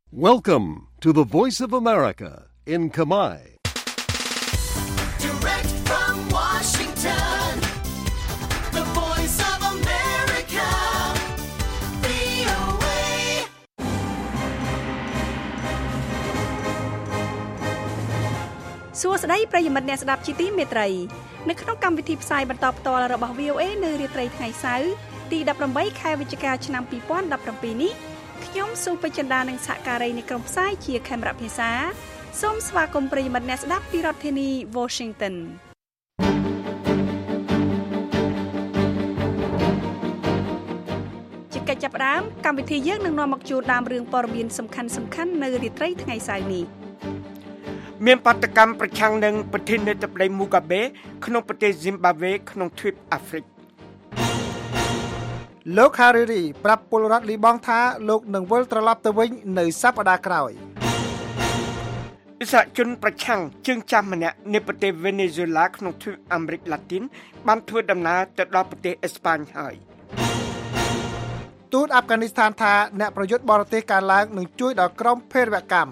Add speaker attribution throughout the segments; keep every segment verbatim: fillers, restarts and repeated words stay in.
Speaker 1: Welcome to the Voice of America in Khmer.
Speaker 2: Direct from Washington, the Voice of America, វី អូ เอ
Speaker 3: សួស្តីប្រិយមិត្តអ្នកស្ដាប់ជាទីមេត្រីនៅក្នុងកម្មវិធីផ្សាយបន្តផ្ទាល់របស់ វី អូ เอ នៅរាត្រីថ្ងៃសៅរ៍ទីដប់ប្រាំបីខែវិច្ឆិកាឆ្នាំពីរពាន់ដប់ប្រាំពីរនេះខ្ញុំសុពេជ្ជដានិងសហការីនៃក្រុមផ្សាយជាខេមរៈភាសាសូមស្វាគមន៍ប្រិយមិត្តអ្នកស្ដាប់ពីរដ្ឋធានី Washington ជាកិច្ចចាប់ផ្ដើមកម្មវិធីយើងនឹងនាំមកជូនដើមរឿងព័ត៌មានសំខាន់សំខាន់នៅរាត្រីថ្ងៃសៅរ៍នេះ
Speaker 4: មានបាតកម្មប្រឆាំងនឹងប្រធានាធិបតីមូហ្គាបេក្នុងប្រទេសស៊ីមបាវេក្នុងទ្វីបអាហ្វ្រិក
Speaker 5: លោក Hariri ប្រាប់ពលរដ្ឋលីបង់ថាលោកនឹងវិលត្រឡប់ទៅវិញនៅសប្តាហ៍ក្រោយ
Speaker 4: អិសរាជជនប្រឆាំងជើងចាស់ម្នាក់នៃប្រទេសវេណេស៊ុយឡាក្នុងទ្វីបអាមេរិកឡាទីនបានធ្វើដំណើរទៅដល់ប្រទេសអេស្ប៉ាញហើយ
Speaker 5: ទូតអាហ្វហ្គានីស្ថានថាអ្នកប្រយុទ្ធបរទេសកើនឡើងនឹងជួយដល់ក្រុមភេរវកម្ម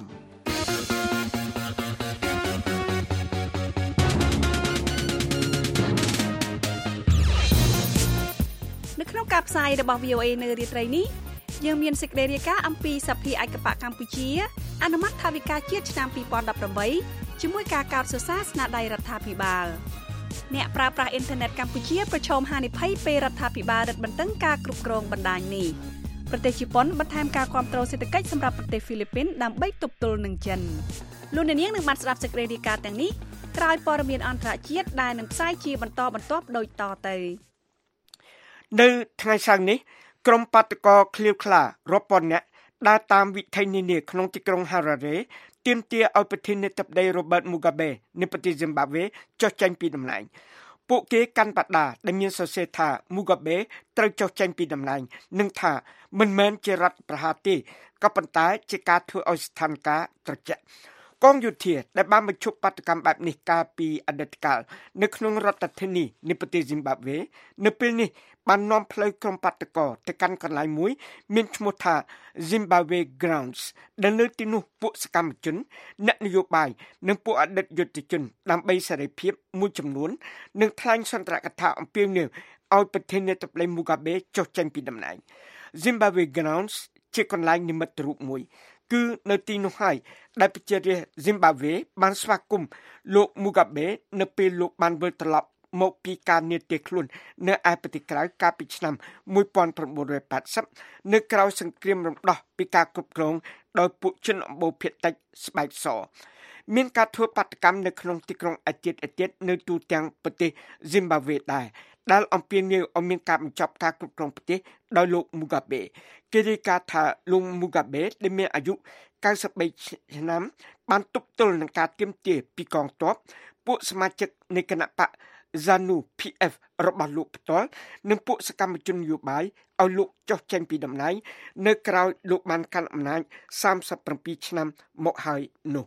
Speaker 3: ក្នុងការផ្សាយរបស់ វី អូ เอ នៅរាត្រីនេះយើងមានសេចក្តីរាយការណ៍អំពីសភាឯកបៈកម្ពុជាអនុម័តថវិកាជាតិឆ្នាំពីរពាន់ដប់ប្រាំបីជាមួយការកោតសរសើរស្នាដៃរដ្ឋាភិបាលអ្នកប្រើប្រាស់អ៊ីនធឺណិតកម្ពុជាប្រឈមហានិភ័យពេលរដ្ឋាភិបាលរឹតបន្តឹងការគ្រប់គ្រងបណ្ដាញនេះប្រទេសជប៉ុនបន្ថែមការគាំទ្រសេដ្ឋកិច្ចសម្រាប់ប្រទេសហ្វីលីពីនដើម្បីទប់ទល់នឹងចិនលោកអ្នកនាងនឹងបានស្ដាប់សេចក្តីរាយការណ៍ទាំងនេះក្រោយព័ត៌មានអន្តរជាតិដែលនឹងផ្សាយជាបន្តបន្ទាប់ដូចតទៅ
Speaker 4: នៅថ្ងៃសៅរ៍នេះក្រុមបាតកោឃ្លាវខ្លារាប់ពាន់នាក់ដើរតាមវិថីនានាក្នុងទីក្រុង Harare ទាមទារឲ្យប្រធានាធិបតី Robert Mugabe នៃប្រទេស Zimbabwe ចុះចេញពីតំណែងពួកគេកាន់បដាដែលមានសរសេរថា Mugabe ត្រូវចុះចេញពីតំណែងនិងថាមិនមែនជារដ្ឋប្រហារទេក៏ប៉ុន្តែជាការធ្វើឲ្យស្ថានភាពត្រជាក់កងយោធាដែលបានបញ្ឈប់បាតកម្មបែបនេះកាលពីអតីតកាលនៅក្នុងរដ្ឋធានីនៃប្រទេស Zimbabwe នៅពេលនេះបាននាំផ្លូវក្រុមបាតកោទៅកាន់កន្លែងមួយមានឈ្មោះថា Zimbabwe Grounds ដែលនៅទីនោះពួកសកម្មជនអ្នកនយោបាយនិងពួកអតីតយុទ្ធជនដើម្បីសេរីភាពមួយចំនួននឹងថ្លែងសន្ទរកថាអំពាវនាវឲ្យប្រធានាធិបតី Mugabe ចុះចេញពីតំណែង Zimbabwe Grounds ជាកន្លែងនិមិត្តរូបមួយគឺនៅទីនោះហើយដែលប្រជារាស្ត្រ Zimbabwe បានស្វាគមន៍លោក Mugabe នៅពេលលោកបានវិលត្រឡប់មកពីការនាទាខ្លួននៅឯប្រទេសក្រៅកាលពីឆ្នាំmột nghìn chín trăm tám mươiនៅក្រៅសង្គ្រាមរំដោះពីការគ្រប់គ្រងដោយពួកជនអម្បូរភាគតិចស្បែកសមានការធ្វើបាតកម្មនៅក្នុងទីក្រុងអាទៀតអាទៀតនៅទូទាំងប្រទេស Zimbabwe ដែរដែលអំពាវនាវឲ្យមានការបញ្ចប់ការគ្រប់គ្រងប្រទេសដោយលោក Mugabe គេរាយការណ៍ថាលោក Mugabe ដែលមានអាយុ九十三ឆ្នាំបានទប់ទល់នឹងការទាមទារពីកងទ័ពពួកសមាជិកនៃគណៈបក ZANU พี เอฟ របស់លោកផ្ទាល់និងពួកសកម្មជននយោបាយឲ្យលោកចុះចេញពីតំណែងនៅក្រៅលោកបានកាន់អំណាចសាមសិបប្រាំពីរឆ្នាំមកហើយនោះ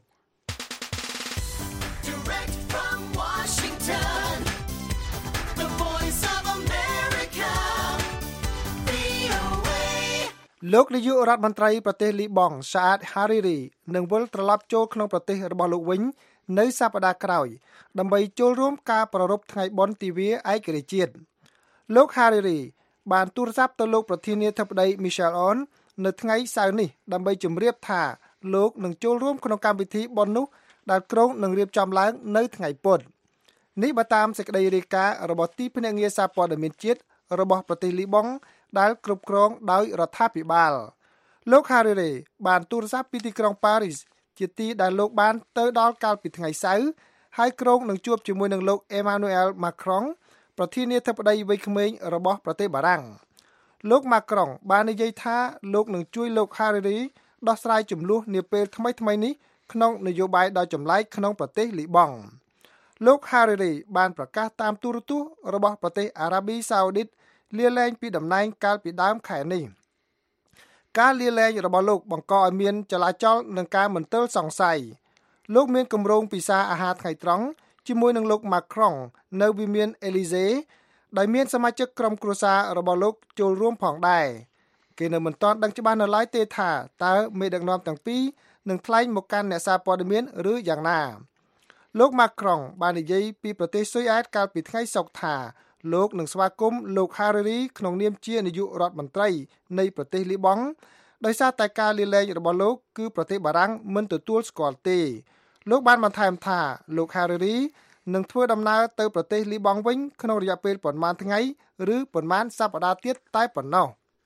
Speaker 2: Direct from Washington, the Voice of America, វី អូ เอ
Speaker 5: លោកនាយករដ្ឋមន្ត្រីប្រទេសលីបង់ Saad Hariri នឹងវិលត្រឡប់ចូលក្នុងប្រទេសរបស់លោកវិញនៅសប្តាហ៍ក្រោយដើម្បីចូលរួមការប្រារព្ធថ្ងៃបុណ្យទិវាឯករាជ្យជាតិលោក Hariri បានទូរស័ព្ទទៅលោកប្រធានាធិបតី Michel Aoun នៅថ្ងៃសៅរ៍នេះដើម្បីជម្រាបថាលោកនឹងចូលរួមក្នុងកម្មវិធីបុណ្យនោះដែលក្រុងនឹងរៀបចំឡើងនៅថ្ងៃពុធនេះបើតាមសេចក្តីរាយការណ៍របស់ទីភ្នាក់ងារសារព័ត៌មានជាតិរបស់ប្រទេសលីបង់ដែលគ្រប់គ្រងដោយរដ្ឋាភិបាលលោក Hariri បានទូរស័ព្ទពីទីក្រុងប៉ារីសជាទីដែលលោកបានទៅដល់កាលពីថ្ងៃសៅរ៍ហើយក្រុងនឹងជួបជាមួយនឹងលោក Emmanuel Macron ប្រធានាធិបតីវ័យក្មេងរបស់ប្រទេសបារាំងលោក Macron បាននិយាយថាលោកនឹងជួយលោក Hariri ដោះស្រាយចំនួននាពេលថ្មីៗនេះក្នុងនយោបាយដ៏ចម្លែកក្នុងប្រទេសលីបង់លោក Hariri បានប្រកាសតាមទូរទស្សន៍របស់ប្រទេសអារ៉ាប៊ីសាអូឌីតលាលែងពីតំណែងកាលពីដើមខែនេះការលាលែងរបស់លោកបង្កឲ្យមានចលាចលនិងការមន្ទិលសង្ស័យលោកមានគម្រោងពិសាអាហារថ្ងៃត្រង់ជាមួយនឹងលោក Macron នៅវិមាន Élysée ដោយមានសមាជិកក្រុមគ្រួសាររបស់លោកចូលរួមផងដែរគេនៅមិនទាន់ដឹងច្បាស់នៅឡើយទេថាតើមេដឹកនាំទាំងពីរនឹងថ្លែងមកកាន់អ្នកសារព័ត៌មានឬយ៉ាងណាលោក Macron បាននិយាយពីប្រទេសស៊ុយអែតកាលពីថ្ងៃសុក្រថាលោកនឹងស្វាគមន៍លោក Hariri ក្នុងនាមជានាយករដ្ឋមន្ត្រីនៃប្រទេសលីបង់ដោយសារតែការលាលែងរបស់លោកគឺប្រទេសបារាំងមិនទទួលស្គាល់ទេលោកបានបន្ថែមថាលោក Hariri នឹងធ្វើដំណើរទៅប្រទេសលីបង់វិញក្នុងរយៈពេលប្រមាណថ្ងៃឬប្រមាណសប្តាហ៍ទៀតតែប៉ុណ្ណោះ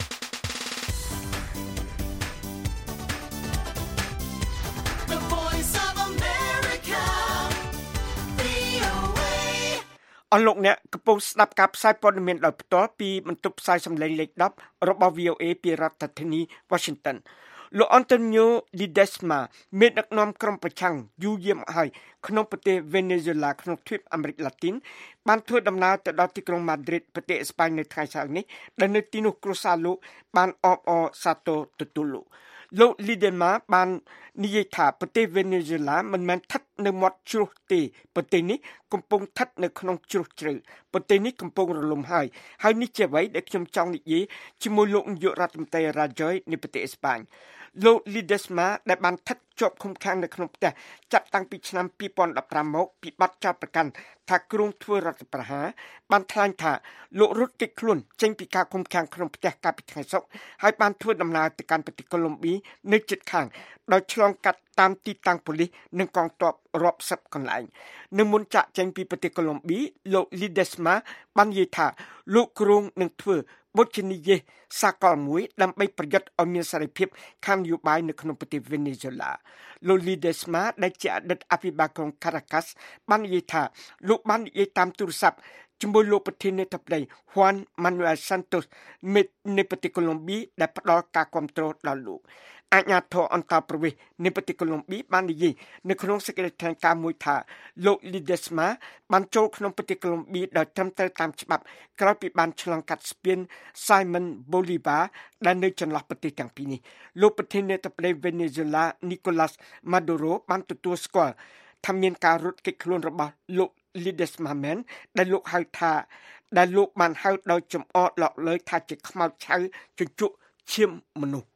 Speaker 4: អស់លោកអ្នកកំពុងស្ដាប់ការផ្សាយព័ត៌មានដោយផ្ទាល់ពីបន្ទប់ផ្សាយសំឡេងលេខដប់របស់ វី អូ អេ ពីរដ្ឋធានី Washington លោក Antonio Ledesma មេដឹកនាំក្រុមប្រឆាំងយូរយាមហើយក្នុងប្រទេស Venezuela ក្នុងទ្វីបអាមេរិកឡាទីនបានធ្វើដំណើរទៅដល់ទីក្រុង Madrid ប្រទេសអេស្ប៉ាញនៅថ្ងៃសៅរ៍នេះដែលនៅទីនោះគ្រួសារលោកបានអបអរសាទរទទួលលោកលោក Ledesma បាននិយាយថាប្រទេស Venezuela មិនមែនស្ថិតនៅមាត់ជ្រោះទេប្រទេសនេះកំពុងស្ថិតនៅក្នុងជ្រោះជ្រៅប្រទេសនេះកំពុងរលំហើយហើយនេះជាអ្វីដែលខ្ញុំចង់និយាយជាមួយលោកនាយករដ្ឋមន្ត្រី Rajoy នៃប្រទេសអេស្ប៉ាញលោក Ledesma ដែលបានស្ថិតជាប់ឃុំឃាំងនៅក្នុងផ្ទះចាប់តាំងពីឆ្នាំពីរពាន់ដប់ប្រាំមកពីបទចោទប្រកាន់ថាគ្រោងធ្វើរដ្ឋប្រហារបានថ្លែងថាលោករត់គេចខ្លួនចេញពីការឃុំឃាំងក្នុងផ្ទះកាលពីថ្ងៃសុក្រហើយបានធ្វើដំណើរទៅកាន់ប្រទេសកូឡុំប៊ីនៅជិតខាងដោយឆ្លងកាត់តាមទីតាំងប៉ូលីសនិងកងទ័ពរាប់សិបកន្លែងនៅមុនចាក់ចេញពីប្រទេសកូឡុំប៊ីលោក Ledesma បាននិយាយថាលោកគ្រោងនឹងធ្វើបទជានិយាយសាកលមួយដើម្បីប្រយុទ្ធឲ្យមានសេរីភាពខាងនយោបាយនៅក្នុងប្រទេស Venezuela លោក Ledesma ដែលជាអតីតអភិបាលក្រុង Caracas បាននិយាយថាលោកបាននិយាយតាមទូរស័ព្ទជាមួយលោកប្រធានាធិបតី Juan Manuel Santos នៃប្រទេសកូឡុំប៊ីដែលផ្ដល់ការគាំទ្រដល់លោកអាជ្ញាធរអន្តរប្រវេសន៍នៃប្រទេសកូឡុំប៊ីបាននិយាយនៅក្នុងសេចក្តីថ្លែងការណ៍មួយថាលោក Ledesma បានចូលក្នុងប្រទេសកូឡុំប៊ីដោយត្រឹមត្រូវតាមច្បាប់ក្រោយពីបានឆ្លងកាត់ស្ពាន Simon Bolivar ដែលនៅចន្លោះប្រទេសទាំងពីរនេះលោកប្រធានាធិបតី Venezuela Nicolas Maduro បានទទួលស្គាល់ថាមានការរត់គេចខ្លួនរបស់លោក Ledesma មែនដែលលោកហៅថាដែលលោកបានហៅដោយចំអកឡកលើថាជាខ្មោចឆៅជញ្ជក់ឈាមមនុស្ស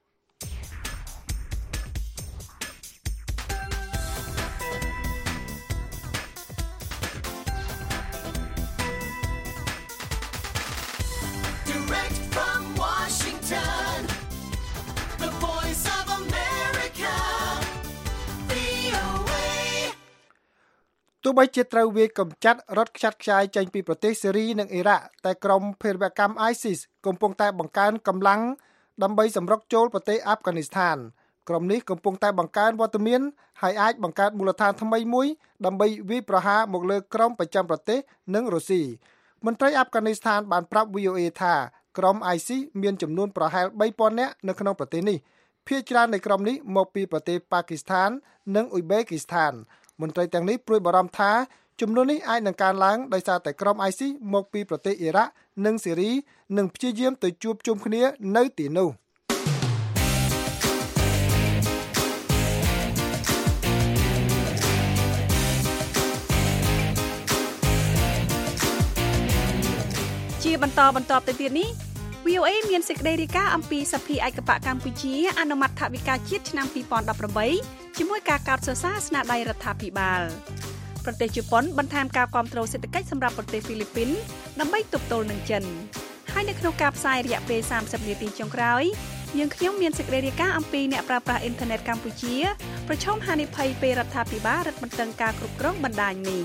Speaker 5: ទោះបីជាត្រូវវាយកម្ចាត់រដ្ឋខ្ចាត់ខ្ចាយចេញពីប្រទេសសេរីនិងអ៊ីរ៉ាក់តែក្រុមភេរវកម្ម ISIS កំពុងតែបង្កើនកម្លាំងដើម្បីសម្រុកចូលប្រទេសអាហ្វហ្គានីស្ថានក្រុមនេះកំពុងតែបង្កើនវត្តមានហើយអាចបង្កើតមូលដ្ឋានថ្មីមួយដើម្បីវាយប្រហារមកលើក្រុមប្រចាំប្រទេសនិងរុស្ស៊ីមន្ត្រីអាហ្វហ្គានីស្ថានបានប្រាប់ វី អូ អេ ថាក្រុម ISIS មានចំនួនប្រហែលបីពាន់នាក់នៅក្នុងប្រទេសនេះភាគច្រើននៃក្រុមនេះមកពីប្រទេសប៉ាគីស្ថាននិងអ៊ុយបេគីស្ថានមន្ត្រីទាំងនេះព្រួយបារម្ភថាចំនួននេះអាចនឹងកើនឡើងដោយសារតែក្រុម ISIS មកពីប្រទេសអ៊ីរ៉ាក់និងសេរីនឹងព្យាយាមទៅជួបជុំគ្នានៅទីនោះ
Speaker 3: ជាបន្តបន្តទៅទៀតនេះ វី អូ អេ មានសេចក្តីរាយការណ៍អំពីសភាឯកបៈកម្ពុជាអនុម័តថវិកាជាតិឆ្នាំពីរពាន់ដប់ប្រាំបីជាមួយការកោតសរសើរស្នាដៃរដ្ឋាភិបាលប្រទេសជប៉ុនបន្ថែមការគាំទ្រសេដ្ឋកិច្ចសម្រាប់ប្រទេសហ្វីលីពីនដើម្បីទប់ទល់នឹងចិនហើយនៅក្នុងការផ្សាយរយៈពេលសាមសិបនាទីចុងក្រោយយើងខ្ញុំមានសេចក្តីរាយការណ៍អំពីអ្នកប្រើប្រាស់អ៊ីនធឺណិតកម្ពុជាប្រឈមហានិភ័យពេលរដ្ឋាភិបាលរឹតបន្តឹងការគ្រប់គ្រងបណ្ដាញនេះ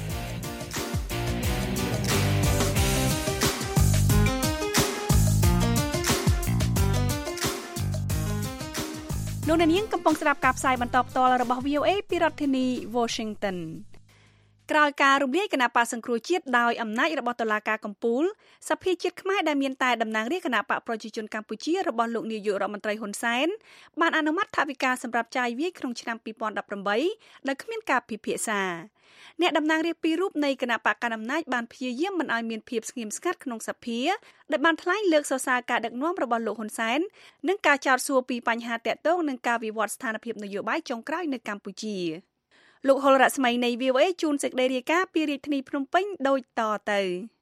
Speaker 3: លោកអ្នកនាងកំពុងស្ដាប់ការផ្សាយបន្តផ្ទាល់របស់ វី អូ អេ ពីរដ្ឋធានី Washington ក្រោយការរំលាយគណៈបកសង្គ្រោះជាតិដោយអំណាចរបស់តុលាការកំពូលសភាជាតិខ្មែរដែលមានតែតំណាងរាស្ត្រគណៈបកប្រជាជនកម្ពុជារបស់លោកនាយករដ្ឋមន្ត្រីហ៊ុនសែនបានអនុម័តថវិកាសម្រាប់ចាយវាយក្នុងឆ្នាំពីរពាន់ដប់ប្រាំបីដោយគ្មានការពិភាក្សាអ្នកតំណាងរាស្ត្រពីររូបនៃគណៈបកកណ្ដាលអំណាចបានព្យាយាមមិនឲ្យមានភាពស្ងៀមស្ងាត់ក្នុងសភាដោយបានថ្លែងលើកសរសើរការដឹកនាំរបស់លោកហ៊ុនសែននិងការចោទសួរពីបញ្ហាតាក់ទងនឹងការវិវត្តស្ថានភាពនយោបាយចុងក្រោយនៅកម្ពុជាលោកហុលរស្មីនៃ វី អូ អេ ជូនសេចក្តីរាយការណ៍ពីរាជធានីភ្នំពេញដូចតទៅ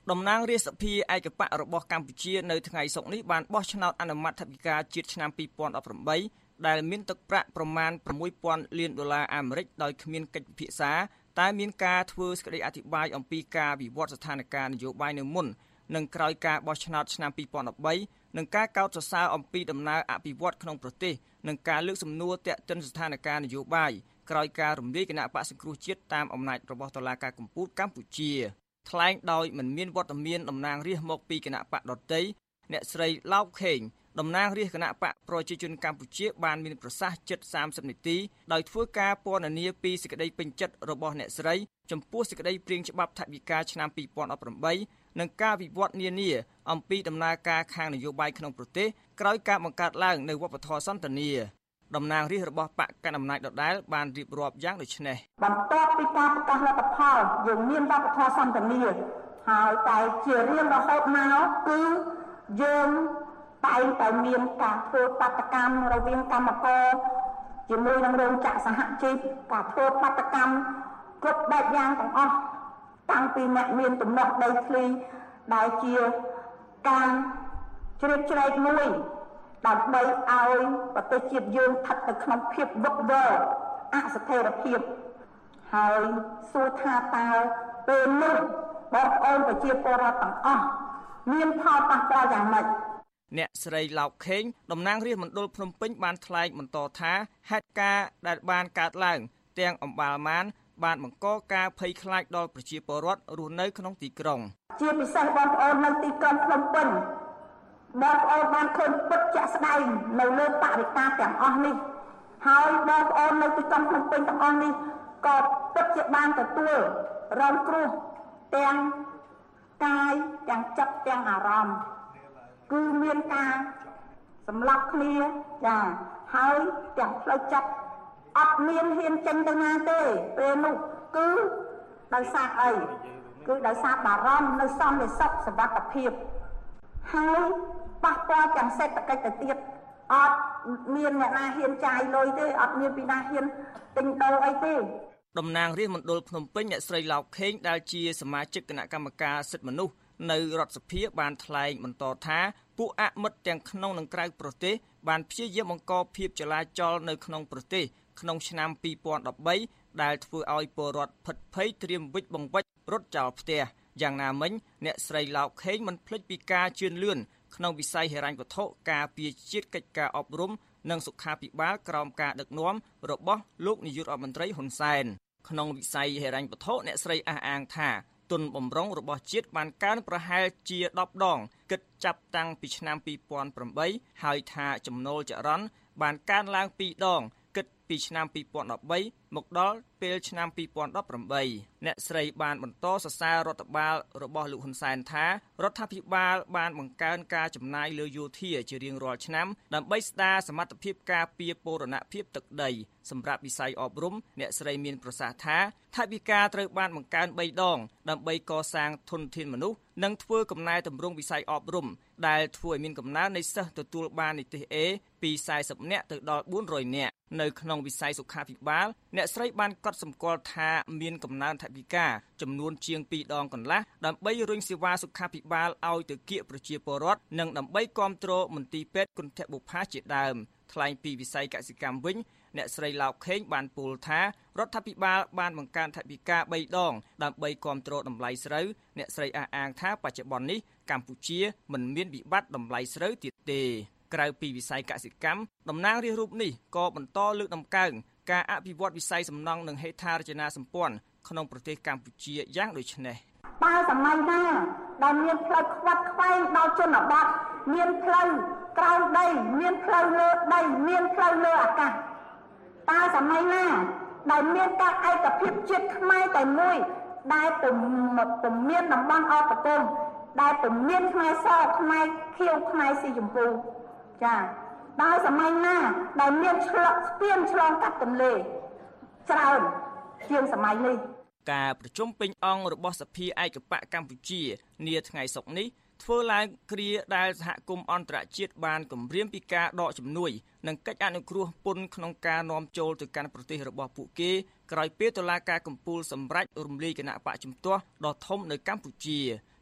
Speaker 6: តំណាងរាស្ត្រសភាឯកបៈរបស់កម្ពុជានៅថ្ងៃសុក្រនេះបានបោះឆ្នោតអនុម័តថវិកាជាតិឆ្នាំពីរពាន់ដប់ប្រាំបីដែលមានទឹកប្រាក់ប្រមាណប្រាំមួយពាន់លានដុល្លារអាមេរិកដោយគ្មានកិច្ចពិភាក្សាតែមានការធ្វើសេចក្តីអធិប្បាយអំពីការវិវត្តស្ថានភាពនយោបាយនៅមុននិងក្រោយការបោះឆ្នោតឆ្នាំពីរពាន់ដប់បីនិងការកោតសរសើរអំពីដំណើរអភិវឌ្ឍក្នុងប្រទេសនិងការលើកសំណួរទាក់ទិនស្ថានភាពនយោបាយក្រោយការរំលាយគណៈបក្សសង្គ្រោះជាតិតាមអំណាចរបស់តុលាការកំពូលកម្ពុជាថ្លែងដោយមិនមានវត្តមានតំណាងរាស្ត្រមកពីគណៈបកដទៃអ្នកស្រីឡោកខេងតំណាងរាស្ត្រគណៈបកប្រជាជនកម្ពុជាបានមានប្រសាសន៍ជិតសាមសិបនាទីដោយធ្វើការពណ៌នាពីសេចក្តីពេញចិត្តរបស់អ្នកស្រីចំពោះសេចក្តីព្រាងច្បាប់ថវិកាឆ្នាំពីរពាន់ដប់ប្រាំបីនិងការវិវត្តនានាអំពីដំណើរការខាងនយោបាយក្នុងប្រទេសក្រោយការបង្កើតឡើងនៅវប្បធម៌សន្តានាតំណាងរាស្ត្ររបស់បកកណ្ដាលអំណាចដដែលបានរៀបរាប់យ៉ាងដូចនេះ
Speaker 7: បន្ទាប់ពីការប្រកាសលទ្ធផលយើងមានវប្បធម៌សន្តានាហើយតែជារៀងរហូតមកគឺយើងតែងតែមានការធ្វើបាតកម្មរវាងកម្មករជាមួយនឹងរោងចក្រសហជីពការធ្វើបាតកម្មគ្រប់បែបយ៉ាងទាំងអស់តាំងពីអ្នកមានទំនាស់ដីធ្លីដែលជាការជ្រៀតជ្រែកមួយដើម្បីឲ្យប្រទេសជាតិយើងស្ថិតនៅក្នុងភាពវឹកវរអស្ថិរភាពហើយសួរថាតើពេលនោះបងប្អូនប្រជាពលរដ្ឋទាំងអស់មានផលប៉ះពាល់យ៉ាងម៉េច
Speaker 6: អ្នកស្រីឡោកខេងតំណាងរាស្ត្រមណ្ឌលភ្នំពេញបានថ្លែងបន្តថាហេតុការណ៍ដែលបានកើតឡើងទាំងអំបាលម៉ានបានបង្កការភ័យខ្លាចដល់ប្រជាពលរដ្ឋរស់នៅក្នុងទីក្រុង
Speaker 7: ជាពិសេសបងប្អូននៅទីក្រុងភ្នំពេញបងប្អូនបានឃើញពិតជាក់ស្ដែងនៅលើបរិយាកាសទាំងអស់នេះហើយបងប្អូននៅទីក្រុងភ្នំពេញទាំងអស់នេះក៏ពិតជាបានទទួលរងគ្រោះទាំងកាយទាំងចិត្តទាំងអារម្មណ៍គឺមានការសម្លាប់គ្នាចាហើយទាំងផ្លូវចិត្តអត់មានហ៊ានចេញទៅណាទេពេលនោះគឺដោយសារអីគឺដោយសារបារម្ភនៅសន្តិសុខសុវត្ថិភាពហើយប៉ះពាល់ទាំងសេដ្ឋកិច្ចទៅទៀតអត់មានអ្នកណាហ៊ានចាយលុយទេអត់មានពីណាហ៊ានទិញដូរអីទេ
Speaker 6: តំណាងរាស្ត្រមណ្ឌលភ្នំពេញអ្នកស្រីឡោកខេងដែលជាសមាជិកគណៈកម្មការសិទ្ធិមនុស្សនៅរដ្ឋសភាបានថ្លែងបន្តថាពួកអមិត្តទាំងក្នុងនិងក្រៅប្រទេសបានព្យាយាមបង្កភាពចលាចលនៅក្នុងប្រទេសក្នុងឆ្នាំពីរពាន់ដប់បីដែលធ្វើឲ្យពលរដ្ឋភិតភ័យត្រៀមវិច្ចបង្វិចរត់ចោលផ្ទះយ៉ាងណាមិញអ្នកស្រីឡោកខេងមិនភ្លេចពីការជឿនលឿនក្នុងវិស័យហិរញ្ញវត្ថុការពារជាតិកិច្ចការអប់រំនិងសុខាភិបាលក្រោមការដឹកនាំរបស់លោកនាយករដ្ឋមន្ត្រីហ៊ុនសែនក្នុងវិស័យហិរញ្ញវត្ថុអ្នកស្រីអះអាងថាទុនបំរុងរបស់ជាតិបានកើនប្រហែលជាដប់ដងគិតចាប់តាំងពីឆ្នាំពីរពាន់ប្រាំបីហើយថាចំណូលចរន្តបានកើនឡើងពីរដងគិតពីឆ្នាំពីរពាន់ដប់បីមកដល់ពេលឆ្នាំពីរពាន់ដប់ប្រាំបីអ្នកស្រីបានបន្តសរសើររដ្ឋបាលរបស់លោកហ៊ុនសែនថារដ្ឋាភិបាលបានបង្កើនការចំណាយលើយោធាជារៀងរាល់ឆ្នាំដើម្បីស្ដារសមត្ថភាពការពារបូរណភាពទឹកដីសម្រាប់វិស័យអប់រំអ្នកស្រីមានប្រសាសន៍ថាថវិកាត្រូវបានបង្កើនបីដងដើម្បីកសាងធនធានមនុស្សនិងធ្វើកំណែទម្រង់វិស័យអប់រំដែលធ្វើឲ្យមានកំណើននៃសិស្សទទួលបាននិទ្ទេស A ពីសែសិបនាក់ទៅដល់បួនរយនាក់នៅក្នុងវិស័យសុខាភិបាលអ្នកស្រីបានកត់សម្គាល់ថាមានកំណើនថវិកាចំនួនជាងពីរដងកន្លះដើម្បីរុញសេវាសុខាភិបាលឲ្យទៅគៀកប្រជាពលរដ្ឋនិងដើម្បីគាំទ្រមន្ទីរពេទ្យគុណធបុប្ផាជាដើមថ្លែងពីវិស័យកសិកម្មវិញអ្នកស្រីឡោកខេងបានពោលថារដ្ឋាភិបាលបានបង្កើនថវិកាបីដងដើម្បីគាំទ្រតម្លៃស្រូវអ្នកស្រីអះអាងថាបច្ចុប្បន្ននេះកម្ពុជាមិនមានវិបត្តិតម្លៃស្រូវទៀតទេក្រៅពីវិស័យកសិកម្មតំណាងរាស្ត្ររូបនេះក៏បន្តលើកតម្កើងការអភិវឌ្ឍវិស័យសំណង់និងហេដ្ឋារចនាសម្ព័ន្ធក្នុងប្រទេសកម្ពុជាយ៉ាងដូចនេះ
Speaker 7: បើសម័យណាដែលមានផ្លូវខ្វាត់ខ្វែងដល់ជនបទមានផ្លូវក្រោមដីមានផ្លូវលើដីមានផ្លូវលើអាកាសតើសម័យណាដែលមានការឯកភាពជាតិខ្មែរតែមួយដែលពុំពុំមានតំបន់អបតមដែលពុំមានខ្មែរសខ្មែរខៀវខ្មែរស៊ីចម្ពូចា៎ដល់សម័យណាដែលមានឆ្លងស្ពានឆ្លងកាត់ទន្លេច្រើនជាងសម័យនេះ
Speaker 6: ការប្រជុំពេញអង្គរបស់សភាឯកបកកម្ពុជានាថ្ងៃសុក្រនេះធ្វើឡើងគ្រាដែលសហគមន៍អន្តរជាតិបានគម្រាមពីការដកជំនួយនិងកិច្ចអនុគ្រោះពន្ធក្នុងការនាំចូលទៅកាន់ប្រទេសរបស់ពួកគេក្រោយពេលតុលាការកំពូលសម្រេចរំលាយគណៈបកជំទាស់ដ៏ធំនៅកម្ពុជា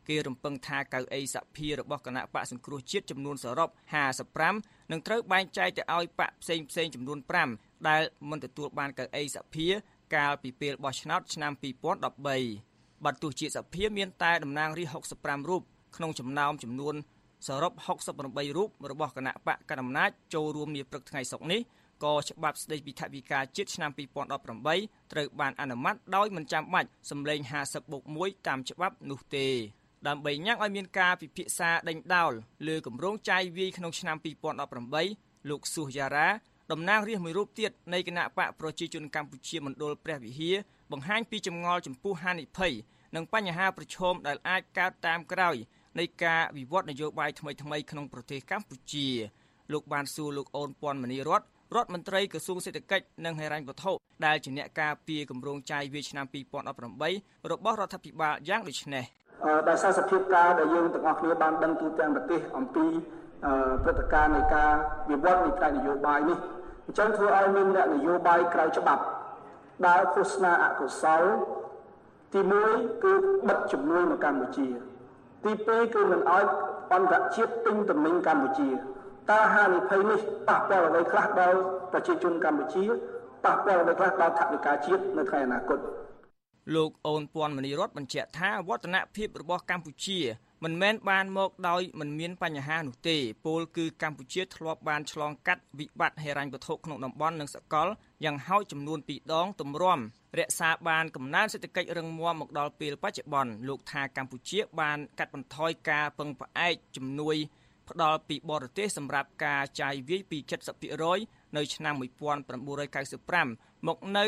Speaker 6: គេរំពឹងថាកៅអីសភារបស់គណៈបកសង្គ្រោះជាតិចំនួនសរុបห้าสิบห้าនឹងត្រូវបែងចែកទៅឲ្យបកផ្សេងផ្សេងចំនួនห้าដែលមិនទទួលបានកៅអីសភាកាលពីពេលបោះឆ្នោតឆ្នាំពីរពាន់ដប់បីបើទោះជាសភាមានតែតំណាងរាស្ត្រហុកសិបห้าរូបក្នុងចំណោមចំនួនសរុបហុកសិបแปดរូបរបស់គណៈបកកណ្ដាលអំណាចចូលរួមនាព្រឹកថ្ងៃសុក្រនេះក៏ច្បាប់ស្តីពីថវិកាជាតិឆ្នាំពីរពាន់ដប់ប្រាំបីត្រូវបានអនុម័តដោយមិនចាំបាច់សម្លេងห้าสิบบวกមួយតាមច្បាប់នោះទេដើម្បីញ៉ាំងឲ្យមានការពិភាក្សាដេញដោលលើគម្រោងចាយវាយក្នុងឆ្នាំពីរពាន់ដប់ប្រាំបីលោកស៊ូសយ៉ារ៉ាតំណាងរាស្ត្រមួយរូបទៀតនៃគណៈបកប្រជាជនកម្ពុជាមណ្ឌលព្រះវិហារបង្ហាញពីចម្ងល់ចំពោះហានិភ័យនិងបញ្ហាប្រឈមដែលអាចកើតតាមក្រោយនៃការវិវត្តនយោបាយថ្មីៗក្នុងប្រទេសកម្ពុជាលោកបានសួរលោកអូនពាន់មនីរតរដ្ឋមន្ត្រីក្រសួងសេដ្ឋកិច្ចនិងហិរញ្ញវត្ថុដែលជាអ្នកការពារគម្រោងចាយវាយឆ្នាំពីរពាន់ដប់ប្រាំបីរបស់រដ្ឋាភិបាលយ៉ាងដូចនេះ
Speaker 8: ដោយសារសភាពការដែលយើងទាំងអស់គ្នាបានដឹងទូទាំងប្រទេសអំពីព្រឹត្តិការណ៍នៃការវិវត្តនៃផ្នែកនយោបាយនេះអញ្ចឹងធ្វើឲ្យមានអ្នកនយោបាយក្រៅច្បាប់ដើរឃោសនាអកុសលទីមួយគឺបិទជំនួយនៅកម្ពុជាទីពីរគឺមិនឲ្យអន្តរជាតិទិញទំនិញកម្ពុជាតើហានិភ័យនេះប៉ះពាល់អ្វីខ្លះដល់ប្រជាជនកម្ពុជាប៉ះពាល់អ្វីខ្លះដល់ថវិកាជាតិនៅថ្ងៃអនាគត
Speaker 6: លោកអូនពាន់មនីរតបញ្ជាក់ថាវឌ្ឍនភាពរបស់កម្ពុជាមិនមែនបានមកដោយមិនមានបញ្ហានោះទេពលគឺកម្ពុជាធ្លាប់បានឆ្លងកាត់វិបត្តិហិរញ្ញវត្ថុក្នុងតំបន់និងសកលយ៉ាងហោចចំនួនពីរដងទម្រាំរក្សាបានកំណើនសេដ្ឋកិច្ចរឹងមាំមកដល់ពេលបច្ចុប្បន្នលោកថាកម្ពុជាបានកាត់បន្ថយការពឹងផ្អែកជំនួយផ្ដល់ពីបរទេសសម្រាប់ការចាយវាយពីเจ็ดสิบភាគរយនៅឆ្នាំmột nghìn chín trăm chín mươi lămមកនៅ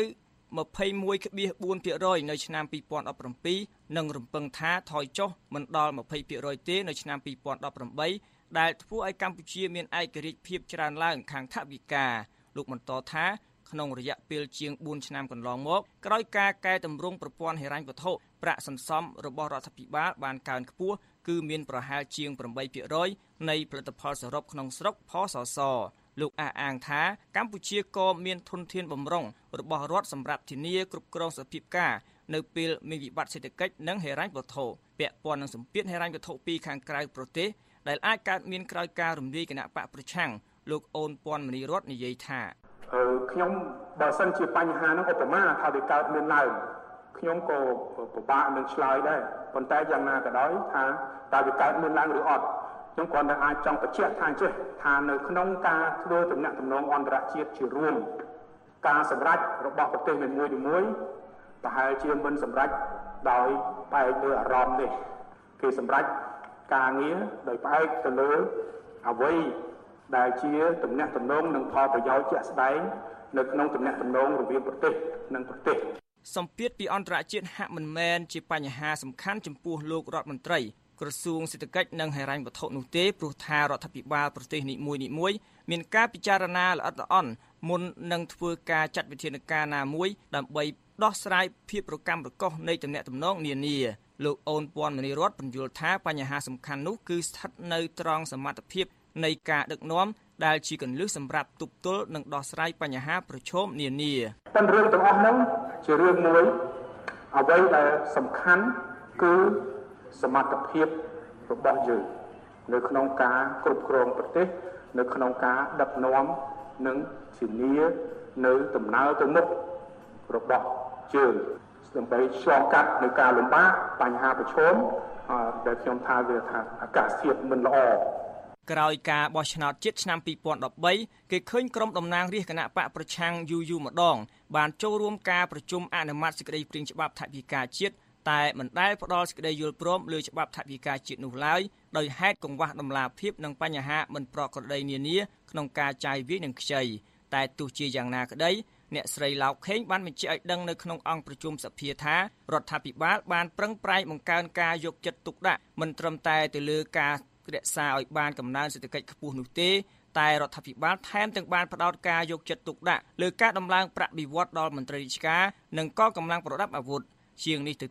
Speaker 6: twenty-one point fourភាគរយនៅឆ្នាំtwo thousand seventeenនិងរំពឹងថាថយចុះមិនដល់twentyភាគរយទេនៅឆ្នាំtwo thousand eighteenដែលធ្វើឲ្យកម្ពុជាមានឯករាជ្យភាពច្រើនឡើងខាងថវិកាលោកបន្តថាក្នុងរយៈពេលជាងfourឆ្នាំកន្លងមកក្រោយការកែតម្រង់ប្រព័ន្ធហិរញ្ញវត្ថុប្រាក់សន្សំរបស់រដ្ឋាភិបាលបានកើនខ្ពស់គឺមានប្រហែលជាងeightភាគរយនៃផលិតផលសរុបក្នុងស្រុកផសសលោកអះអាងថាកម្ពុជាក៏មានធនធានបម្រុងរបស់រដ្ឋសម្រាប់ធានាគ្រប់គ្រងសភាពការនៅពេលមានវិបត្តិសេដ្ឋកិច្ចនិងហិរញ្ញវត្ថុពាក់ព័ន្ធនឹងសម្ពាធហិរញ្ញវត្ថុពីខាងក្រៅប្រទេសដែលអាចកើតមានក្រោយការរំលាយគណៈបកប្រឆាំងលោកអូនពាន់មនីរតនិយាយថា
Speaker 8: ខ្ញុំបើសិនជាបញ្ហានោះឧបមាថាវាកើតមានឡើងខ្ញុំក៏ពិបាកនឹងឆ្លើយដែរប៉ុន្តែយ៉ាងណាក៏ដោយថាតើវាកើតមានឡើងឬអត់ខ្ញុំគ្រាន់តែអាចចង់បញ្ជាក់ថាចេះថានៅក្នុងការធ្វើទំនាក់ទំនងអន្តរជាតិជារួមការសម្រេចរបស់ប្រទេសនីមួយៗប្រហែលជាមិនសម្រេចដោយផ្អែកលើអារម្មណ៍នេះគេសម្រេចការងារដោយផ្អែកទៅលើអ្វីដែលជាទំនាក់ទំនងនិងផលប្រយោជន៍ជាក់ស្ដែងនៅក្នុងទំនាក់ទំនងរវាងប្រទេសនិងប្រទេស
Speaker 6: សម្ពាធពីអន្តរជាតិហាក់មិនមែនជាបញ្ហាសំខាន់ចំពោះលោករដ្ឋមន្ត្រីក្រសួងសេដ្ឋកិច្ចនិងហិរញ្ញវត្ថុនោះទេព្រោះថារដ្ឋាភិបាលប្រទេសនីមួយៗមានការពិចារណាល្អិតល្អន់មុននឹងធ្វើការចាត់វិធានការណាមួយដើម្បីដោះស្រាយភាពប្រកម្មប្រកុសនៃទំនាក់ទំនងនានាលោកអូនពាន់មនីរតបញ្យល់ថាបញ្ហាសំខាន់នោះគឺស្ថិតនៅត្រង់សមត្ថភាពនៃការដឹកនាំដែលជាគន្លឹះសម្រាប់ទប់ទល់និងដោះស្រាយបញ្ហាប្រឈមនានា
Speaker 8: ប៉ុន្តែរឿងទាំងអស់ហ្នឹងជារឿងមួយអ្វីដែលសំខាន់គឺសមត្ថភាពរបស់យើងនៅក្នុងការគ្រប់គ្រងប្រទេសនៅក្នុងការដឹកនាំនិងធានានៅដំណើរទៅមុខរបស់យើងដើម្បីឆ្លងកាត់នៅការលំបាកបញ្ហាប្រឈមដែលខ្ញុំថាវាថាអាកាសធាតុមិនល្អ
Speaker 6: ក្រោយការបោះឆ្នោតជាតិឆ្នាំtwo thousand thirteenគេឃើញក្រុមតំណាងរាស្ត្រគណៈបកប្រឆាំងយូរយូរម្ដងបានចូលរួមការប្រជុំអនុម័តសេចក្តីព្រាងច្បាប់ថវិកាជាតិតែមិនដែលផ្ដល់សេចក្តីយល់ព្រមលើច្បាប់ថវិកាជាតិនោះឡើយដោយហេតុកង្វះដំណាភាពនិងបញ្ហាមិនប្រក្រតីនានាក្នុងការចាយវាយនឹងខ្ចីតែទោះជាយ៉ាងណាក្តីអ្នកស្រីឡោកខេងបានបញ្ជាក់ឲ្យដឹងនៅក្នុងអង្គប្រជុំសភាថារដ្ឋាភិបាលបានប្រឹងប្រែងបង្កើនការយកចិត្តទុកដាក់មិនត្រឹមតែទៅលើការរក្សាឲ្យបានកំណើនសេដ្ឋកិច្ចខ្ពស់នោះទេតែរដ្ឋាភិបាលថែមទាំងបានផ្ដោតការយកចិត្តទុកដាក់លើការដំឡើងប្រាក់បៀវត្សដល់មន្ត្រីរាជការនិងកងកម្លាំងប្រដាប់អាវុធជាងនេះទៅទៀត